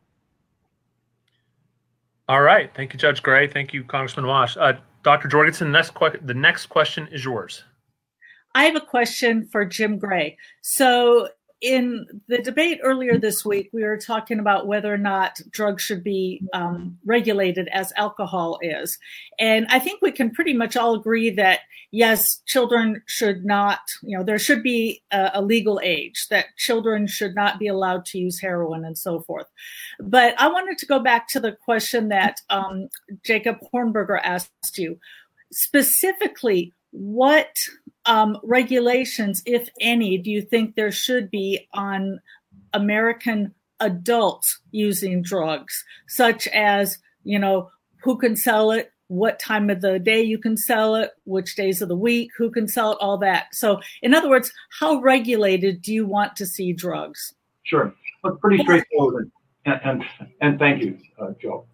All right. Thank you, Judge Gray. Thank you, Congressman Wash. Dr. Jorgensen, the next question is yours. I have a question for Jim Gray. So in the debate earlier this week, we were talking about whether or not drugs should be regulated as alcohol is. And I think we can pretty much all agree that, yes, children should not, there should be a legal age, that children should not be allowed to use heroin and so forth. But I wanted to go back to the question that Jacob Hornberger asked you. Specifically, what regulations, if any, do you think there should be on American adults using drugs, such as, who can sell it, what time of the day you can sell it, which days of the week, who can sell it, all that. So in other words, how regulated do you want to see drugs? Sure. Well, pretty straightforward. And thank you, Joe.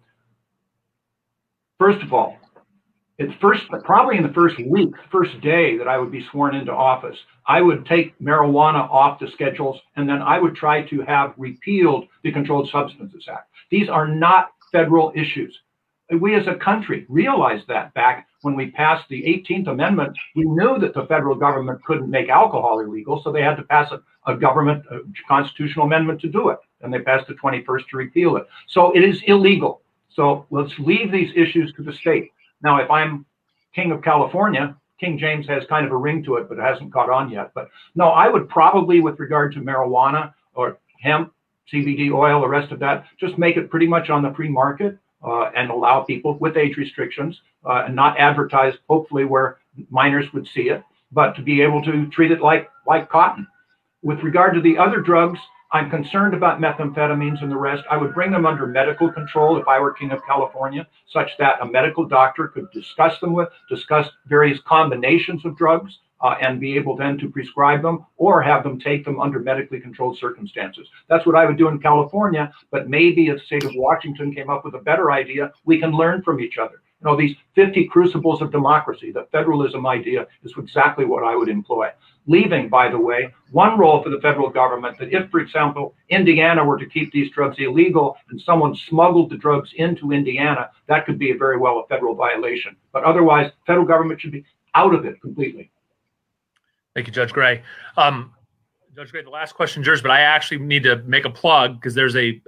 First of all, probably in the first day that I would be sworn into office, I would take marijuana off the schedules, and then I would try to have repealed the Controlled Substances Act. These are not federal issues. We as a country realized that back when we passed the 18th Amendment. We knew that the federal government couldn't make alcohol illegal, so they had to pass a constitutional amendment to do it. And they passed the 21st to repeal it. So it is illegal. So let's leave these issues to the state. Now, if I'm King of California, King James has kind of a ring to it, but it hasn't caught on yet. But no, I would probably, with regard to marijuana or hemp, CBD oil, the rest of that, just make it pretty much on the free market and allow people with age restrictions and not advertise, hopefully, where minors would see it, but to be able to treat it like cotton. With regard to the other drugs, I'm concerned about methamphetamines and the rest. I would bring them under medical control if I were King of California, such that a medical doctor could discuss various combinations of drugs and be able then to prescribe them or have them take them under medically controlled circumstances. That's what I would do in California, but maybe if the state of Washington came up with a better idea, we can learn from each other. These 50 crucibles of democracy, the federalism idea is exactly what I would employ. Leaving, by the way, one role for the federal government that if, for example, Indiana were to keep these drugs illegal and someone smuggled the drugs into Indiana, that could be very well a federal violation. But otherwise, federal government should be out of it completely. Thank you, Judge Gray. Judge Gray, the last question is yours, but I actually need to make a plug because there's a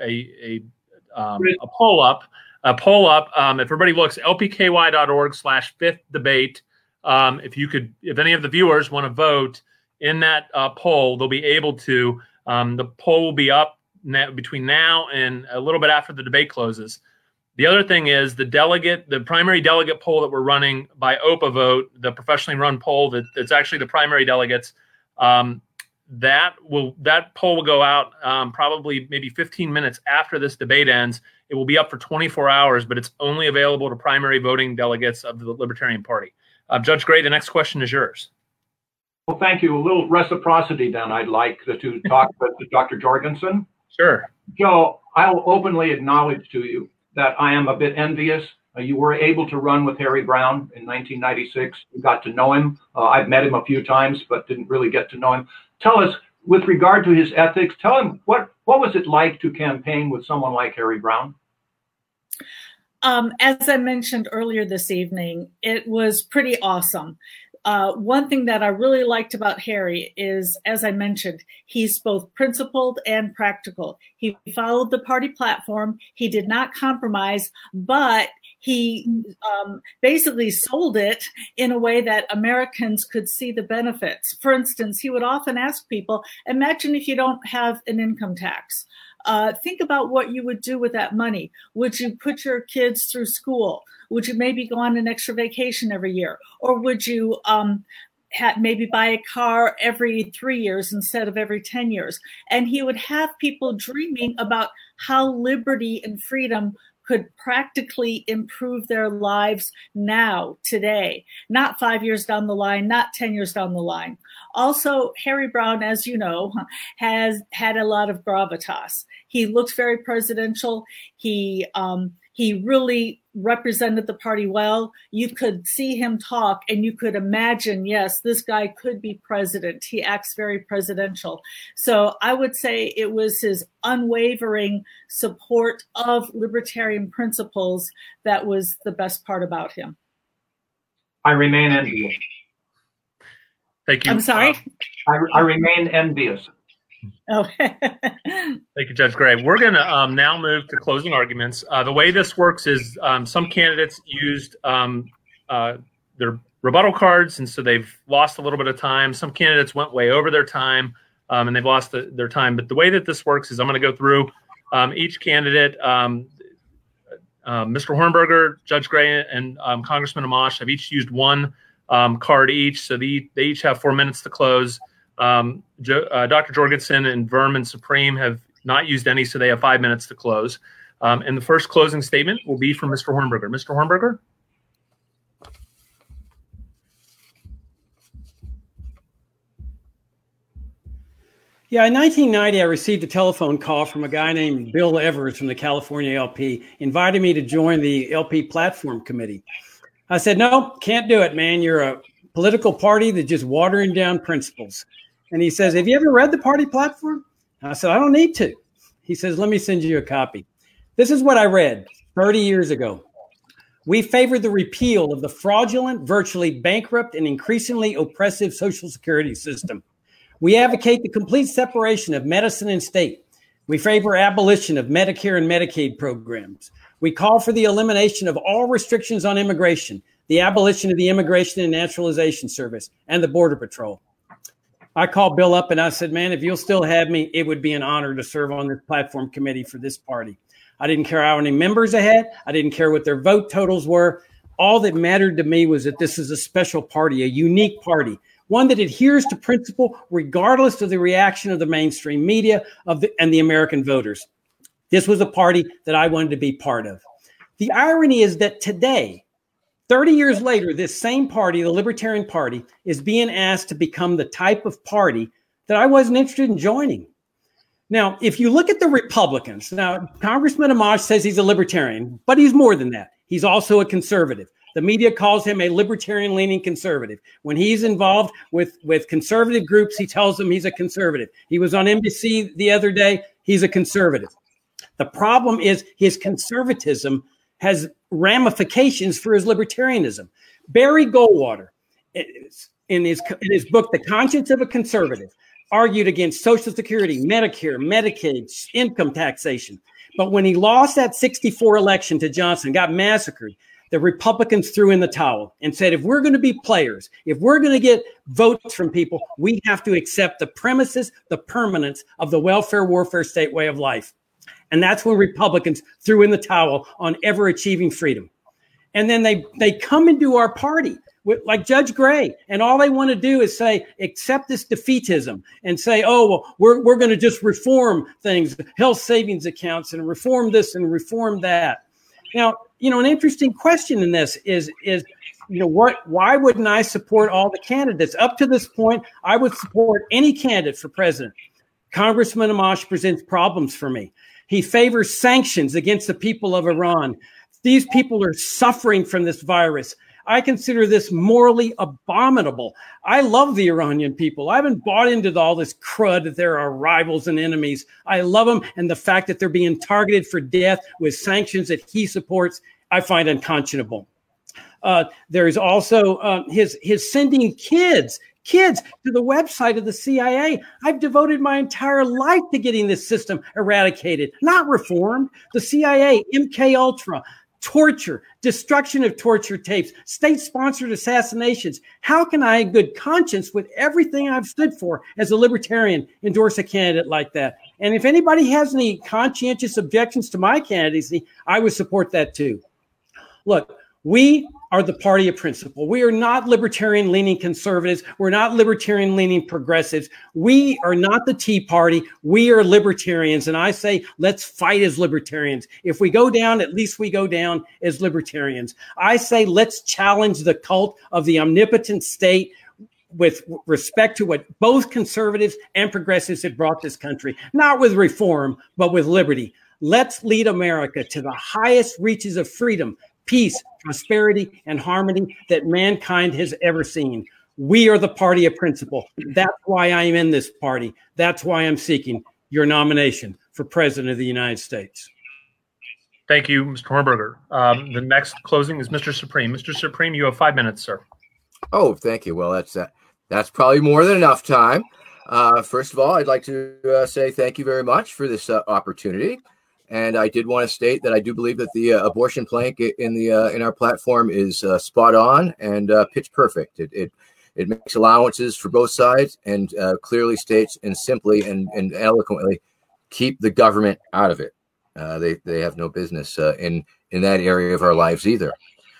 poll up. If everybody looks, lpky.org/fifth debate. If any of the viewers want to vote in that poll, they'll be able to. The poll will be up between now and a little bit after the debate closes. The other thing is the primary delegate poll that we're running by OPA Vote, the professionally run poll that's actually the primary delegates. that poll will go out probably maybe 15 minutes after this debate ends. It will be up for 24 hours, but it's only available to primary voting delegates of the Libertarian Party. Judge Gray, the next question is yours. Well, thank you. A little reciprocity then I'd like to talk to Dr. Jorgensen. Sure. Joe, I'll openly acknowledge to you that I am a bit envious. You were able to run with Harry Browne in 1996. You got to know him. I've met him a few times, but didn't really get to know him. Tell us, with regard to his ethics, tell him what was it like to campaign with someone like Harry Browne? As I mentioned earlier this evening, it was pretty awesome. One thing that I really liked about Harry is, as I mentioned, he's both principled and practical. He followed the party platform. He did not compromise, but he basically sold it in a way that Americans could see the benefits. For instance, he would often ask people, imagine if you don't have an income tax. Think about what you would do with that money. Would you put your kids through school? Would you maybe go on an extra vacation every year? Or would you maybe buy a car every 3 years instead of every 10 years? And he would have people dreaming about how liberty and freedom could practically improve their lives now, today, not 5 years down the line, not 10 years down the line. Also, Harry Browne, as you know, has had a lot of gravitas. He looked very presidential. He really represented the party well. You could see him talk and you could imagine, yes, this guy could be president. He acts very presidential. So I would say it was his unwavering support of libertarian principles that was the best part about him. I remain envious. Thank you. I'm sorry? I remain envious. Oh. Thank you, Judge Gray. We're going to now move to closing arguments. The way this works is some candidates used their rebuttal cards, and so they've lost a little bit of time. Some candidates went way over their time, and they've lost their time. But the way that this works is I'm going to go through each candidate. Mr. Hornberger, Judge Gray, and Congressman Amash have each used one card each, so they each have 4 minutes to close. Dr. Jorgensen and Verm and Supreme have not used any, so they have 5 minutes to close. And the first closing statement will be from Mr. Hornberger. Mr. Hornberger? Yeah, in 1990, I received a telephone call from a guy named Bill Evers from the California LP, invited me to join the LP Platform Committee. I said, no, can't do it, man. You're a political party that's just watering down principles. And he says, have you ever read the party platform? I said, I don't need to. He says, let me send you a copy. This is what I read 30 years ago. We favor the repeal of the fraudulent, virtually bankrupt, and increasingly oppressive Social Security system. We advocate the complete separation of medicine and state. We favor abolition of Medicare and Medicaid programs. We call for the elimination of all restrictions on immigration, the abolition of the Immigration and Naturalization Service, and the Border Patrol. I called Bill up and I said, man, if you'll still have me, it would be an honor to serve on this platform committee for this party. I didn't care how many members I had. I didn't care what their vote totals were. All that mattered to me was that this is a special party, a unique party, one that adheres to principle regardless of the reaction of the mainstream media and the American voters. This was a party that I wanted to be part of. The irony is that today, 30 years later, this same party, the Libertarian Party, is being asked to become the type of party that I wasn't interested in joining. Now, if you look at the Republicans, now Congressman Amash says he's a libertarian, but he's more than that. He's also a conservative. The media calls him a libertarian-leaning conservative. When he's involved with conservative groups, he tells them he's a conservative. He was on NBC the other day. He's a conservative. The problem is his conservatism has ramifications for his libertarianism. Barry Goldwater, in his book, The Conscience of a Conservative, argued against Social Security, Medicare, Medicaid, income taxation. But when he lost that 64 election to Johnson, got massacred, the Republicans threw in the towel and said, if we're going to be players, if we're going to get votes from people, we have to accept the premises, the permanence of the welfare, warfare, state way of life. And that's when Republicans threw in the towel on ever achieving freedom. And then they come into our party like Judge Gray, and all they want to do is say, accept this defeatism and say, oh, well, we're going to just reform things, health savings accounts, and reform this and reform that. Now, an interesting question in this is why wouldn't I support all the candidates? Up to this point, I would support any candidate for president. Congressman Amash presents problems for me. He favors sanctions against the people of Iran. These people are suffering from this virus. I consider this morally abominable. I love the Iranian people. I haven't bought into all this crud that there are rivals and enemies. I love them, and the fact that they're being targeted for death with sanctions that he supports, I find unconscionable. There's also his sending kids to the website of the CIA. I've devoted my entire life to getting this system eradicated, not reformed. The CIA, MK Ultra, torture, destruction of torture tapes, state-sponsored assassinations. How can I, in good conscience, with everything I've stood for as a libertarian, endorse a candidate like that? And if anybody has any conscientious objections to my candidacy, I would support that too. Look, we are the party of principle. We are not libertarian-leaning conservatives. We're not libertarian-leaning progressives. We are not the Tea Party. We are libertarians. And I say, let's fight as libertarians. If we go down, at least we go down as libertarians. I say, let's challenge the cult of the omnipotent state with respect to what both conservatives and progressives have brought this country, not with reform, but with liberty. Let's lead America to the highest reaches of freedom, peace, prosperity, and harmony that mankind has ever seen. We are the party of principle. That's why I am in this party. That's why I'm seeking your nomination for President of the United States. Thank you, Mr. Hornberger. The next closing is Mr. Supreme. Mr. Supreme, you have 5 minutes, sir. Oh, thank you. Well, that's probably more than enough time. First of all, I'd like to say thank you very much for this opportunity. And I did want to state that I do believe that the abortion plank in our platform is spot on and pitch perfect. It makes allowances for both sides and clearly states and simply and eloquently keep the government out of it. They have no business in that area of our lives either.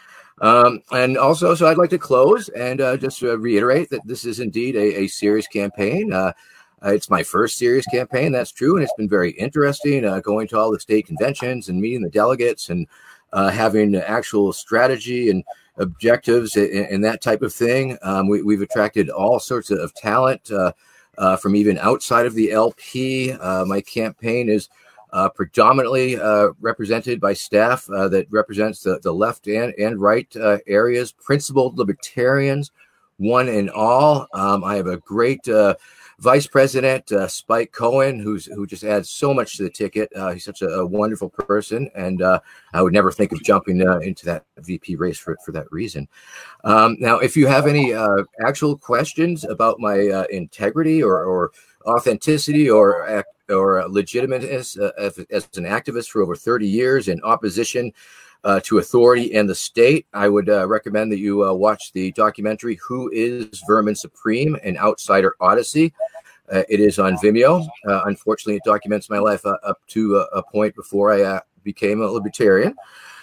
And also, so I'd like to close and just reiterate that this is indeed a serious campaign. It's my first serious campaign, that's true, and it's been very interesting going to all the state conventions and meeting the delegates and having actual strategy and objectives and that type of thing. We've attracted all sorts of talent from even outside of the LP. My campaign is predominantly represented by staff that represents the left and right areas, principled libertarians, one and all. I have a great Vice President Spike Cohen, who just adds so much to the ticket. He's such a wonderful person, and I would never think of jumping into that VP race for that reason. Now, if you have any actual questions about my integrity or authenticity or legitimateness as an activist for over 30 years in opposition to authority and the state, I would recommend that you watch the documentary Who is Vermin Supreme? An Outsider Odyssey. It is on Vimeo. Unfortunately, it documents my life up to a point before I became a libertarian.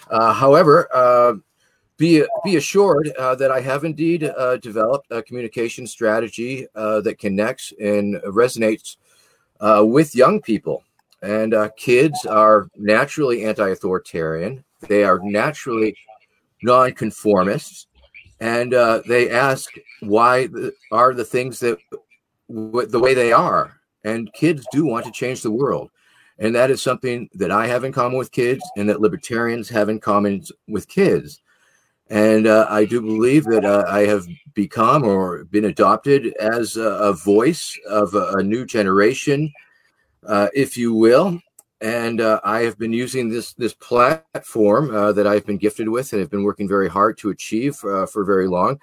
However, be assured that I have indeed developed a communication strategy that connects and resonates with young people. And kids are naturally anti-authoritarian. They are naturally nonconformists, and they ask why are the things that the way they are. And kids do want to change the world, and that is something that I have in common with kids, and that libertarians have in common with kids. And I do believe that I have become or been adopted as a voice of a new generation, if you will. And I have been using this platform that I've been gifted with and have been working very hard to achieve for very long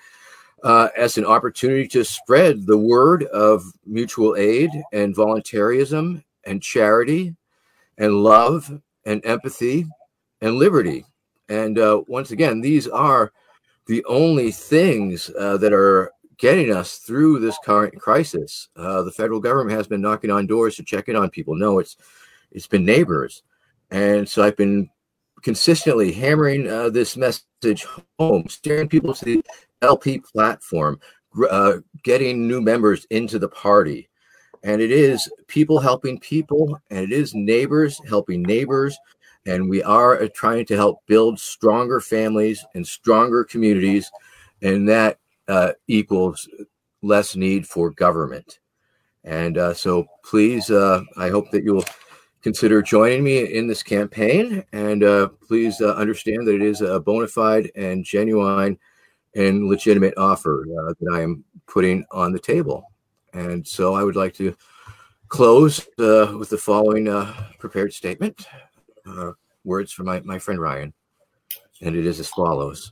as an opportunity to spread the word of mutual aid and voluntarism and charity and love and empathy and liberty. And once again, these are the only things that are getting us through this current crisis. The federal government has been knocking on doors to check in on people. No, it's been neighbors. And so I've been consistently hammering this message home, steering people to the LP platform, getting new members into the party. And it is people helping people, and it is neighbors helping neighbors. And we are trying to help build stronger families and stronger communities. And that equals less need for government. And so please, I hope that you'll consider joining me in this campaign. And please understand that it is a bona fide and genuine and legitimate offer that I am putting on the table. And so I would like to close with the following prepared statement, words from my friend Ryan. And it is as follows.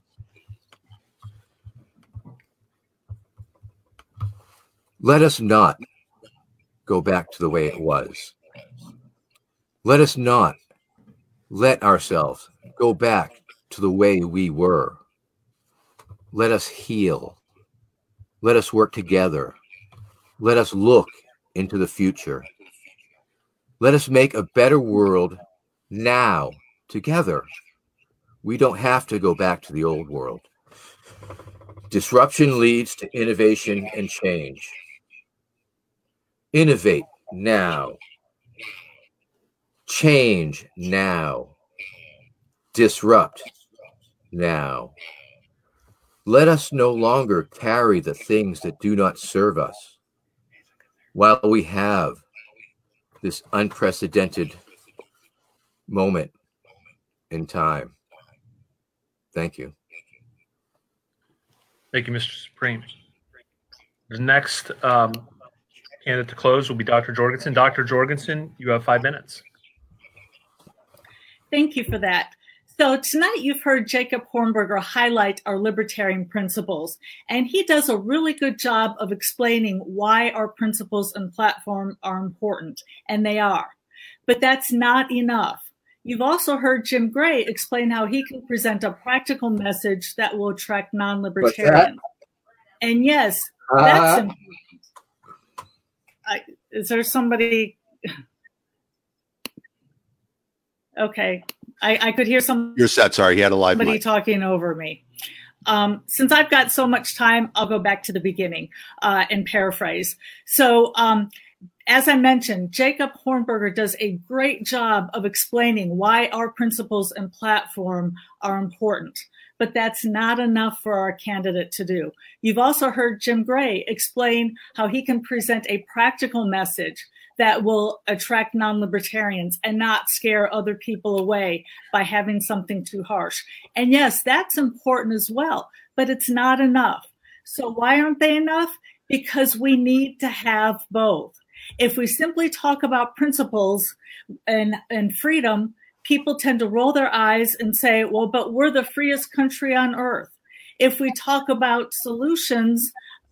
Let us not go back to the way it was. Let us not let ourselves go back to the way we were. Let us heal. Let us work together. Let us look into the future. Let us make a better world now together. We don't have to go back to the old world. Disruption leads to innovation and change. Innovate now. Change now. Disrupt now. Let us no longer carry the things that do not serve us while we have this unprecedented moment in time. Thank you. Thank you, Mr. Supreme. The next candidate to close will be Dr. Jorgensen. Dr. Jorgensen, you have 5 minutes. Thank you for that. So tonight you've heard Jacob Hornberger highlight our libertarian principles, and he does a really good job of explaining why our principles and platform are important, and they are. But that's not enough. You've also heard Jim Gray explain how he can present a practical message that will attract non-libertarians. And yes, that's important. Is there somebody? Okay. I could hear You're set. Sorry, he had a live somebody mic. talking over me. Since I've got so much time, I'll go back to the beginning and paraphrase. So as I mentioned, Jacob Hornberger does a great job of explaining why our principles and platform are important. But that's not enough for our candidate to do. You've also heard Jim Gray explain how he can present a practical message that will attract non-libertarians and not scare other people away by having something too harsh. And yes, that's important as well, but it's not enough. So why aren't they enough? Because we need to have both. If we simply talk about principles and freedom, people tend to roll their eyes and say, well, but we're the freest country on earth. If we talk about solutions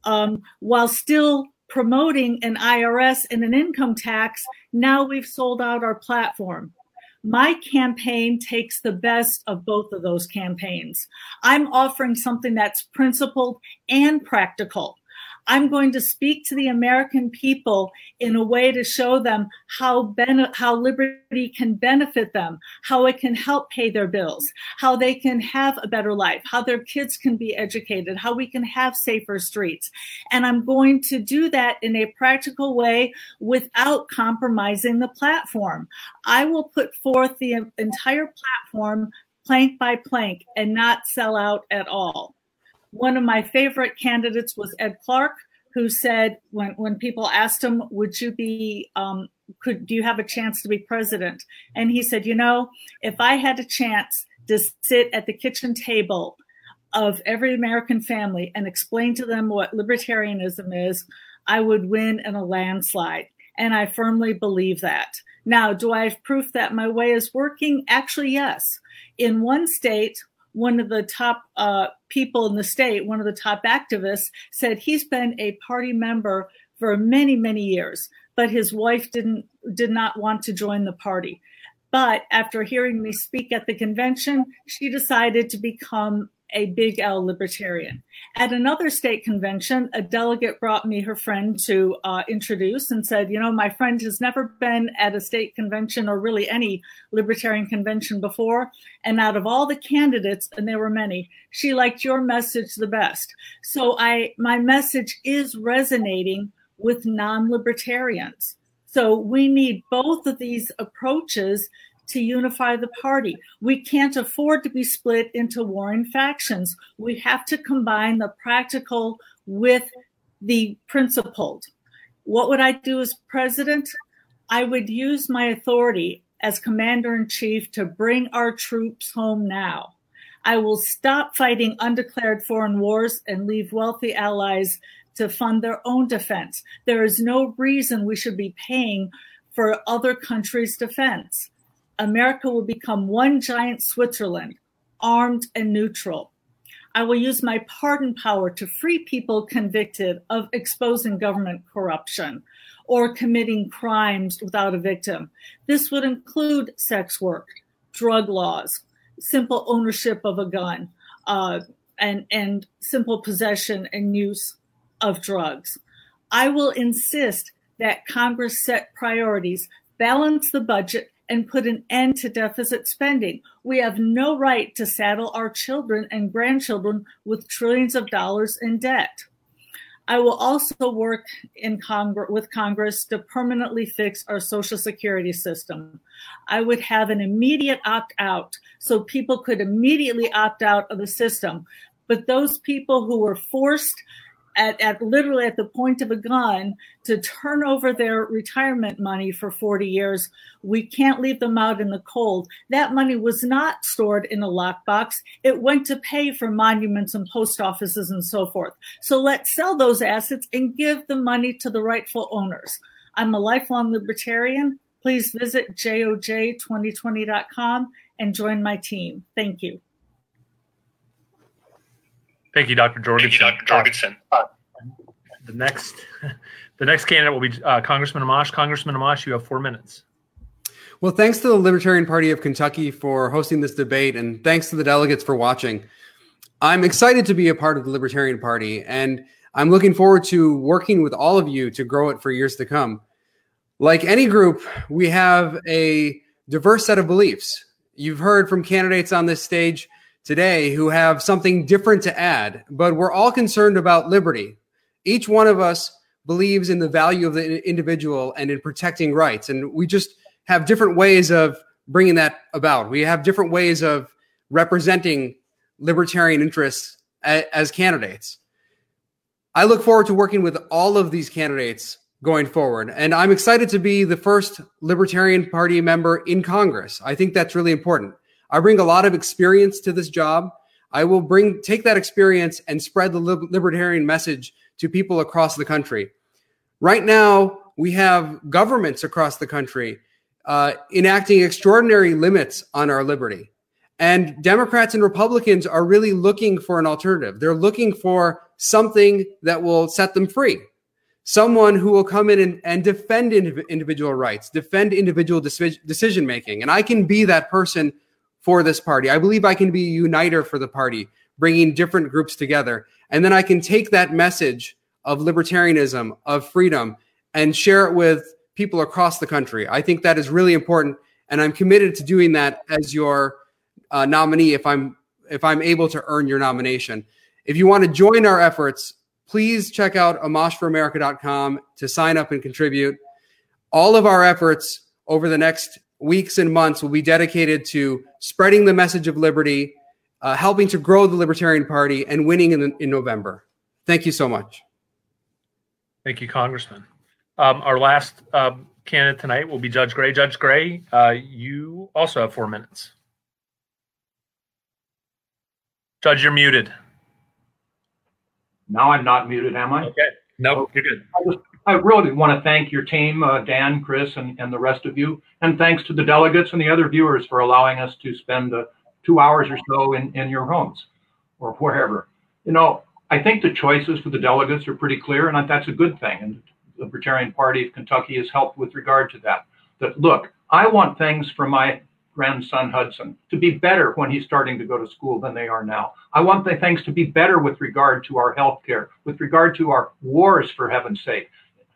while still promoting an IRS and an income tax, now we've sold out our platform. My campaign takes the best of both of those campaigns. I'm offering something that's principled and practical. I'm going to speak to the American people in a way to show them how liberty can benefit them, how it can help pay their bills, how they can have a better life, how their kids can be educated, how we can have safer streets. And I'm going to do that in a practical way without compromising the platform. I will put forth the entire platform plank by plank and not sell out at all. One of my favorite candidates was Ed Clark, who said when people asked him, would you be, do you have a chance to be president? And he said, you know, if I had a chance to sit at the kitchen table of every American family and explain to them what libertarianism is, I would win in a landslide. And I firmly believe that. Now, do I have proof that my way is working? Actually, yes. In one state, one of the top people in the state, one of the top activists, said he's been a party member for many, many years, but his wife did not want to join the party. But after hearing me speak at the convention, she decided to become a big L libertarian. At another state convention, a delegate brought me her friend to introduce and said, you know, my friend has never been at a state convention or really any libertarian convention before. And out of all the candidates, and there were many, she liked your message the best. So my message is resonating with non-libertarians. So we need both of these approaches to unify the party. We can't afford to be split into warring factions. We have to combine the practical with the principled. What would I do as president? I would use my authority as commander-in-chief to bring our troops home now. I will stop fighting undeclared foreign wars and leave wealthy allies to fund their own defense. There is no reason we should be paying for other countries' defense. America will become one giant Switzerland, armed and neutral. I will use my pardon power to free people convicted of exposing government corruption or committing crimes without a victim. This would include sex work, drug laws, simple ownership of a gun, and simple possession and use of drugs. I will insist that Congress set priorities, balance the budget, and put an end to deficit spending. We have no right to saddle our children and grandchildren with trillions of dollars in debt. I will also work with Congress to permanently fix our Social Security system. I would have an immediate opt-out so people could immediately opt out of the system. But those people who were forced at literally at the point of a gun to turn over their retirement money for 40 years, we can't leave them out in the cold. That money was not stored in a lockbox. It went to pay for monuments and post offices and so forth. So let's sell those assets and give the money to the rightful owners. I'm a lifelong libertarian. Please visit joj2020.com and join my team. Thank you. Thank you, Dr. Jorgensen. The next candidate will be Congressman Amash. Congressman Amash, you have 4 minutes. Well, thanks to the Libertarian Party of Kentucky for hosting this debate, and thanks to the delegates for watching. I'm excited to be a part of the Libertarian Party, and I'm looking forward to working with all of you to grow it for years to come. Like any group, we have a diverse set of beliefs. You've heard from candidates on this stage today who have something different to add, but we're all concerned about liberty. Each one of us believes in the value of the individual and in protecting rights, and we just have different ways of bringing that about. We have different ways of representing libertarian interests as candidates. I look forward to working with all of these candidates going forward, and I'm excited to be the first Libertarian Party member in Congress. I think that's really important. I bring a lot of experience to this job. I will take that experience and spread the libertarian message to people across the country. Right now, we have governments across the country enacting extraordinary limits on our liberty. And Democrats and Republicans are really looking for an alternative. They're looking for something that will set them free. Someone who will come in and defend individual rights, defend individual decision-making. And I can be that person for this party. I believe I can be a uniter for the party, bringing different groups together. And then I can take that message of libertarianism, of freedom, and share it with people across the country. I think that is really important, and I'm committed to doing that as your nominee if I'm able to earn your nomination. If you want to join our efforts, please check out amashforamerica.com to sign up and contribute. All of our efforts over the next weeks and months will be dedicated to spreading the message of liberty, helping to grow the Libertarian Party, and winning in November. Thank you so much. Thank you, Congressman. Our last candidate tonight will be Judge Gray. Judge Gray, you also have 4 minutes. Judge, you're muted. Now I'm not muted, am I? Okay. No, you're good. I really want to thank your team, Dan, Chris, and the rest of you. And thanks to the delegates and the other viewers for allowing us to spend 2 hours or so in your homes or wherever. You know, I think the choices for the delegates are pretty clear, and that's a good thing. And the Libertarian Party of Kentucky has helped with regard to that. That, look, I want things for my grandson Hudson to be better when he's starting to go to school than they are now. I want the things to be better with regard to our health care, with regard to our wars, for heaven's sake.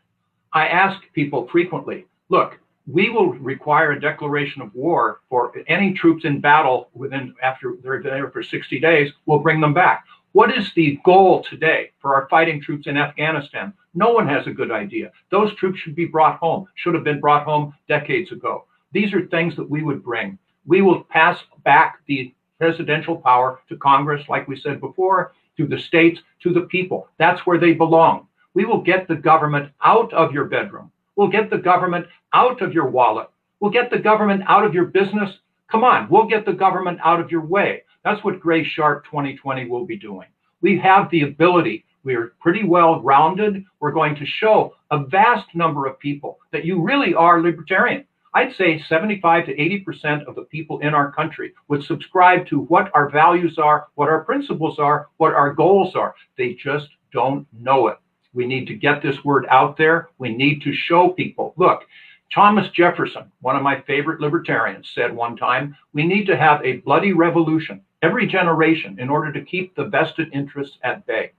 I ask people frequently, look, we will require a declaration of war for any troops in battle after they're there for 60 days, we'll bring them back. What is the goal today for our fighting troops in Afghanistan? No one has a good idea. Those troops should be brought home, should have been brought home decades ago. These are things that we would bring. We will pass back the presidential power to Congress, like we said before, to the states, to the people. That's where they belong. We will get the government out of your bedroom. We'll get the government out of your wallet. We'll get the government out of your business. Come on, we'll get the government out of your way. That's what Gray Sharp 2020 will be doing. We have the ability. We are pretty well rounded. We're going to show a vast number of people that you really are libertarian. I'd say 75 to 80% of the people in our country would subscribe to what our values are, what our principles are, what our goals are. They just don't know it. We need to get this word out there. We need to show people, look, Thomas Jefferson, one of my favorite libertarians, said one time, we need to have a bloody revolution every generation in order to keep the vested interests at bay.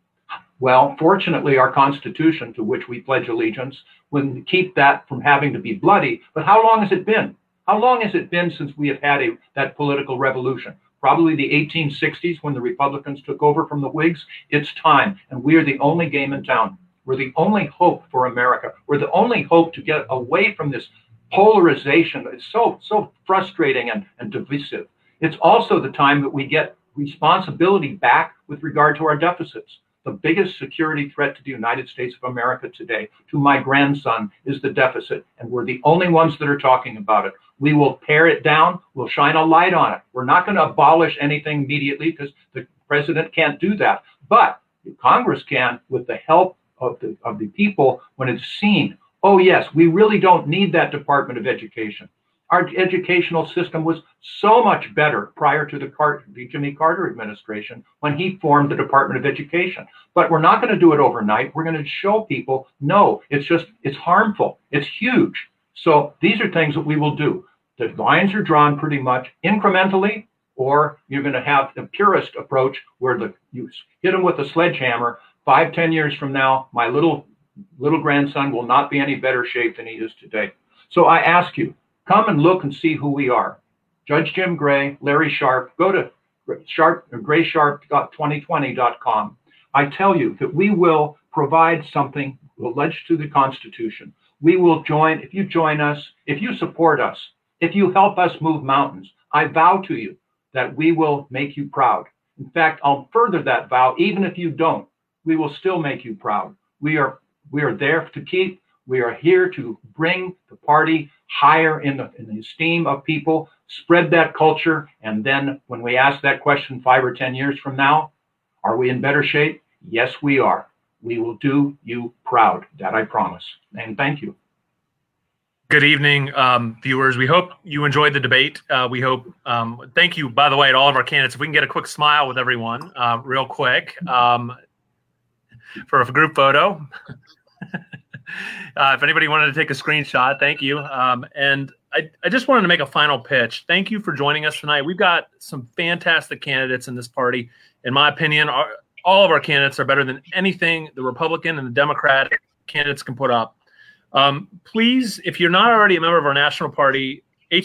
Well, fortunately, our Constitution, to which we pledge allegiance, would keep that from having to be bloody. But how long has it been? How long has it been since we have had that political revolution? Probably the 1860s when the Republicans took over from the Whigs. It's time, and we are the only game in town. We're the only hope for America. We're the only hope to get away from this polarization. It's so frustrating and divisive. It's also the time that we get responsibility back with regard to our deficits. The biggest security threat to the United States of America today, to my grandson, is the deficit. And we're the only ones that are talking about it. We will pare it down. We'll shine a light on it. We're not going to abolish anything immediately because the president can't do that. But Congress can, with the help of the people, when it's seen, oh, yes, we really don't need that Department of Education. Our educational system was so much better prior to the Jimmy Carter administration when he formed the Department of Education. But we're not going to do it overnight. We're going to show people, no, it's harmful. It's huge. So these are things that we will do. The lines are drawn pretty much incrementally, or you're going to have the purist approach where you hit them with a sledgehammer. 5-10 years from now, my little grandson will not be any better shape than he is today. So I ask you, come and look and see who we are. Judge Jim Gray, Larry Sharp, go to graysharp.2020.com. I tell you that we will provide something alleged to the Constitution. We will join, if you join us, if you support us, if you help us move mountains, I vow to you that we will make you proud. In fact, I'll further that vow, even if you don't, we will still make you proud. We are there to keep. We are here to bring the party higher in the esteem of people, spread that culture, and then when we ask that question 5 or 10 years from now, are we in better shape? Yes, we are. We will do you proud. That I promise. And thank you. Good evening, viewers. We hope you enjoyed the debate. We hope, thank you, by the way, to all of our candidates. If we can get a quick smile with everyone real quick for a group photo. If anybody wanted to take a screenshot, thank you. And I just wanted to make a final pitch. Thank you for joining us tonight. We've got some fantastic candidates in this party. In my opinion, all of our candidates are better than anything the Republican and the Democratic candidates can put up. Please, if you're not already a member of our national party,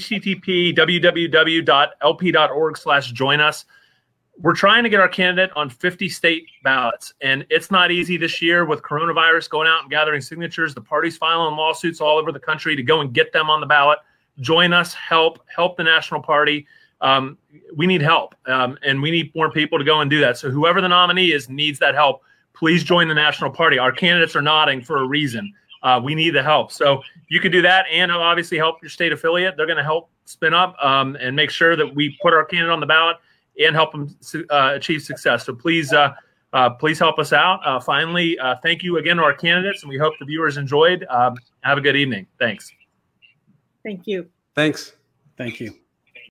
http://www.lp.org/join us. We're trying to get our candidate on 50 state ballots, and it's not easy this year with coronavirus going out and gathering signatures. The party's filing lawsuits all over the country to go and get them on the ballot. Join us, help the national party. We need help, and we need more people to go and do that. So whoever the nominee is needs that help. Please join the national party. Our candidates are nodding for a reason. We need the help. So you can do that and obviously help your state affiliate. They're going to help spin up and make sure that we put our candidate on the ballot and help them achieve success. So please help us out. Finally, thank you again to our candidates, and we hope the viewers enjoyed. Have a good evening. Thanks. Thank you. Thanks. Thank you.